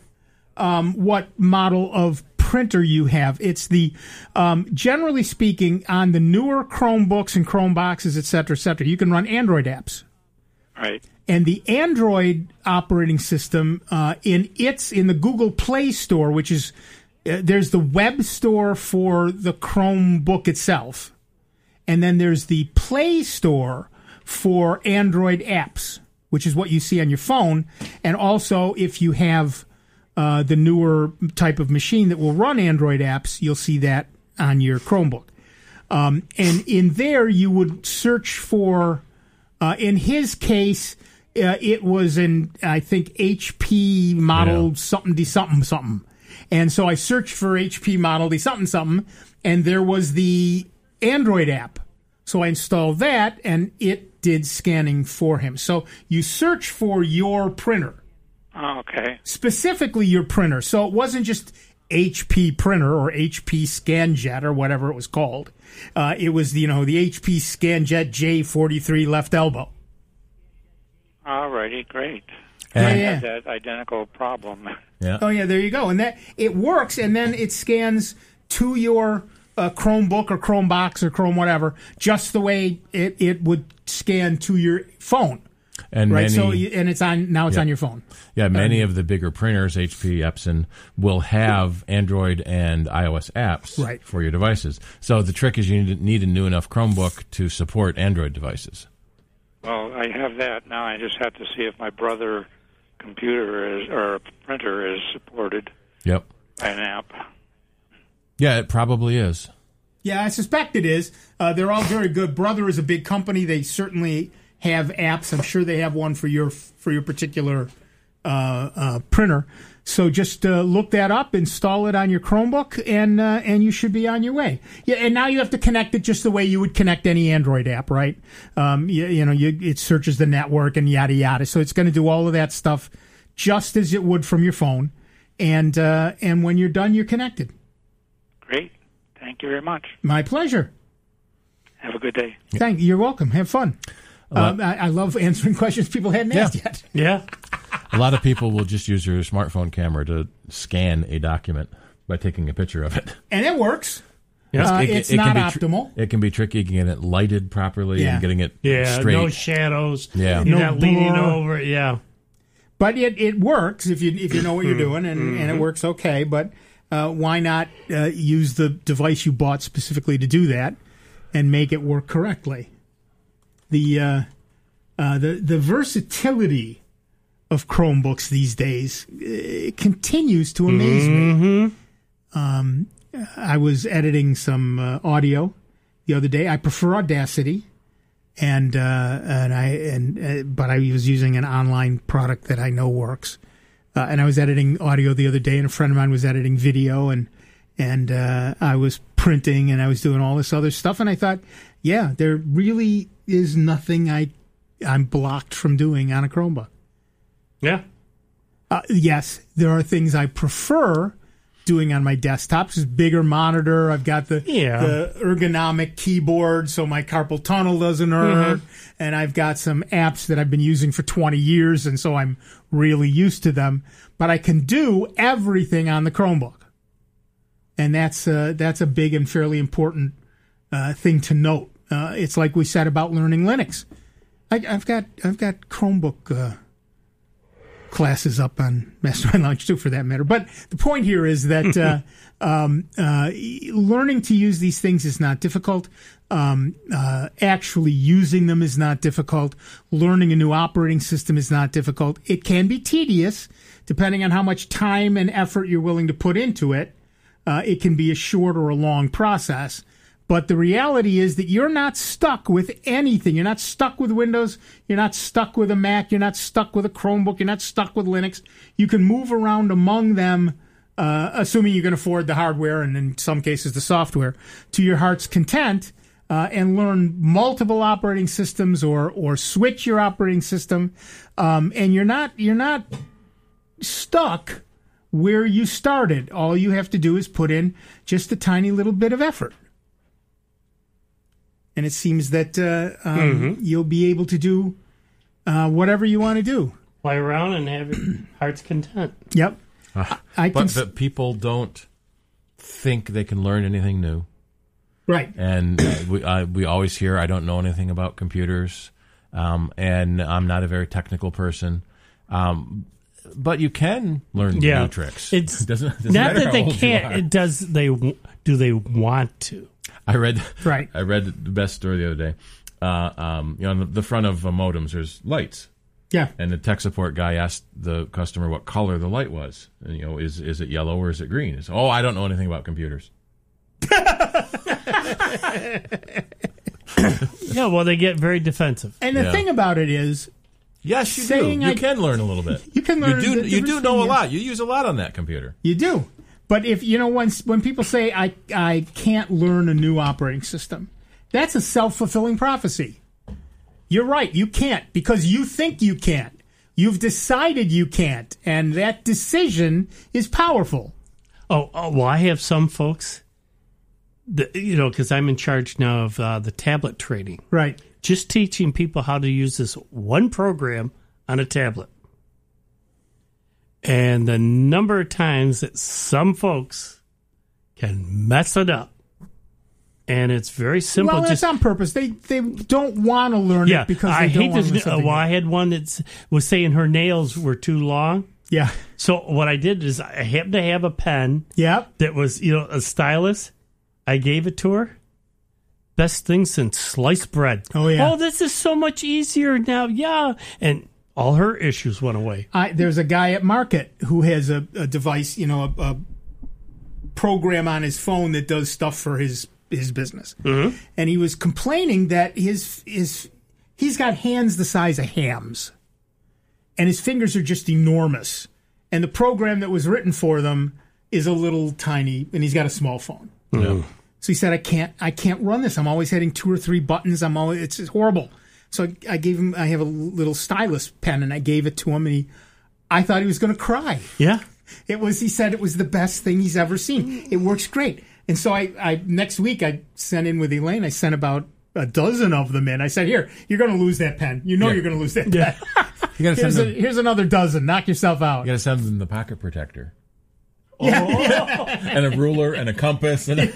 what model of printer you have. It's the, generally speaking, on the newer Chromebooks and Chromeboxes, et cetera, you can run Android apps. Right. And the Android operating system in the Google Play Store, which is there's the web store for the Chromebook itself, and then there's the Play Store for Android apps, which is what you see on your phone. And also, if you have the newer type of machine that will run Android apps, you'll see that on your Chromebook. And in there, you would search for, in his case, it was in, I think, HP model something. And so I searched for HP model something, and there was the Android app. So I installed that, and it did scanning for him. So you search for your printer. Oh, okay. Specifically your printer. So it wasn't just HP printer or HP ScanJet or whatever it was called. It was, the HP ScanJet J43 left elbow. All righty, great. Yeah. I had that identical problem. Yeah. Oh, yeah, there you go. And that it works, and then it scans to your Chromebook or Chromebox or Chrome whatever, just the way it would scan to your phone. And right, many, and it's on on your phone. Yeah, many of the bigger printers, HP, Epson, will have Android and iOS apps for your devices. So the trick is you need a new enough Chromebook to support Android devices. Well, I have that now. I just have to see if my brother printer is supported. Yep. By an app. Yeah, it probably is. Yeah, I suspect it is. They're all very good. Brother is a big company. They certainly have apps. I'm sure they have one for your particular printer. So just look that up, install it on your Chromebook, and you should be on your way. Yeah, and now you have to connect it just the way you would connect any Android app, right? It searches the network and yada yada. So it's going to do all of that stuff just as it would from your phone, and when you're done, you're connected. Great, thank you very much. My pleasure. Have a good day. You're welcome. Have fun. I love answering questions people hadn't asked yet. Yeah. A lot of people will just use your smartphone camera to scan a document by taking a picture of it. And it works. Yeah. It's not optimal. It can be tricky getting it lighted properly and getting it straight. No shadows. Yeah. You're No not leaning blur. over. Yeah. But it works if you know what you're doing, and it works okay. But why not use the device you bought specifically to do that and make it work correctly? The versatility of Chromebooks these days continues to amaze me. I was editing some audio the other day. I prefer Audacity, but I was using an online product that I know works. And I was editing audio the other day, and a friend of mine was editing video, and I was printing, and I was doing all this other stuff, and I thought, yeah, there really is nothing I'm blocked from doing on a Chromebook. Yeah. Yes, there are things I prefer doing on my desktop. It's a bigger monitor. I've got the ergonomic keyboard so my carpal tunnel doesn't hurt. And I've got some apps that I've been using for 20 years, and so I'm really used to them. But I can do everything on the Chromebook. And that's a big and fairly important thing to note. It's like we said about learning Linux. I've got Chromebook classes up on Mastermind Lounge too, for that matter. But the point here is that learning to use these things is not difficult. Actually using them is not difficult. Learning a new operating system is not difficult. It can be tedious, depending on how much time and effort you're willing to put into it. It can be a short or a long process. But the reality is that you're not stuck with anything. You're not stuck with Windows. You're not stuck with a Mac. You're not stuck with a Chromebook. You're not stuck with Linux. You can move around among them, assuming you can afford the hardware and in some cases the software, to your heart's content, and learn multiple operating systems or switch your operating system. And you're not stuck where you started. All you have to do is put in just a tiny little bit of effort. And it seems that you'll be able to do whatever you want to do. Play around and have your heart's content. Yep. But people don't think they can learn anything new. Right. And we always hear, I don't know anything about computers, and I'm not a very technical person. But you can learn new tricks. It's doesn't not matter that how they old you can't. are. It does. Do they want to? I read the best story the other day. On the front of modems, there's lights. Yeah. And the tech support guy asked the customer what color the light was. And, is it yellow or is it green? It's, I don't know anything about computers. Yeah, well, they get very defensive. And the thing about it is, yes, you do. You can learn a little bit. You can learn. You do know a lot. You use a lot on that computer. You do. But if when people say I can't learn a new operating system, that's a self-fulfilling prophecy. You're right. You can't because you think you can't. You've decided you can't, and that decision is powerful. Oh well, I have some folks, because I'm in charge now of the tablet training. Right. Just teaching people how to use this one program on a tablet. And the number of times that some folks can mess it up. And it's very simple. Well, that's on purpose. They don't want to learn it because they don't want to learn something. Well, I had one that was saying her nails were too long. Yeah. So what I did is I happened to have a pen. Yep. That was, a stylus. I gave it to her. Best thing since sliced bread. Oh, yeah. Oh, this is so much easier now. Yeah. And all her issues went away. There's a guy at Market who has a device, a program on his phone that does stuff for his business. Mm-hmm. And he was complaining that he's got hands the size of hams. And his fingers are just enormous. And the program that was written for them is a little tiny, and he's got a small phone. Mm-hmm. So he said, I can't run this. I'm always hitting 2 or 3 buttons. It's horrible. So I gave him, I have a little stylus pen, and I gave it to him, and I thought he was going to cry. Yeah. He said it was the best thing he's ever seen. It works great. And so I next week I sent in with Elaine, I sent about a dozen of them in. I said, here, you're going to lose that pen. You're going to lose that pen. Here's another dozen. Knock yourself out. You got to send them the pocket protector. Yeah. Oh. And a ruler and a compass and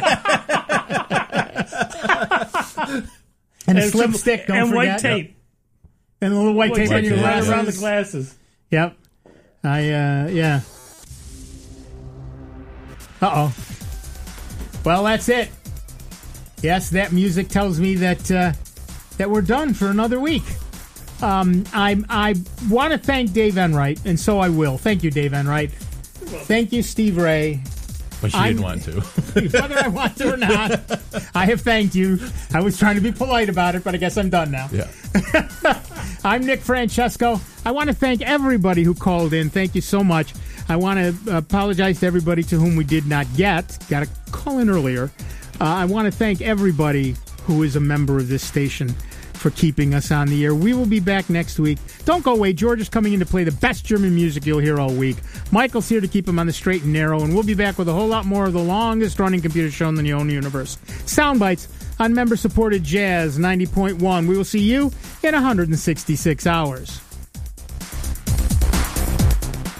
and a slip stick, don't forget. White tape. Yep. And a little white tape on your glasses. Around the glasses. Yep. Yeah. Uh-oh. Well, that's it. Yes, that music tells me that we're done for another week. I want to thank Dave Enright, and so I will. Thank you, Dave Enright. Thank you, Steve Ray. But you didn't want to. Whether I want to or not, I have thanked you. I was trying to be polite about it, but I guess I'm done now. Yeah. I'm Nick Francesco. I want to thank everybody who called in. Thank you so much. I want to apologize to everybody to whom we did not get. Got to call in earlier. I want to thank everybody who is a member of this station for keeping us on the air. We will be back next week. Don't go away. George is coming in to play the best German music you'll hear all week. Michael's here to keep him on the straight and narrow, and we'll be back with a whole lot more of the longest-running computer show in the known universe. Soundbites on member-supported Jazz 90.1. We will see you in 166 hours.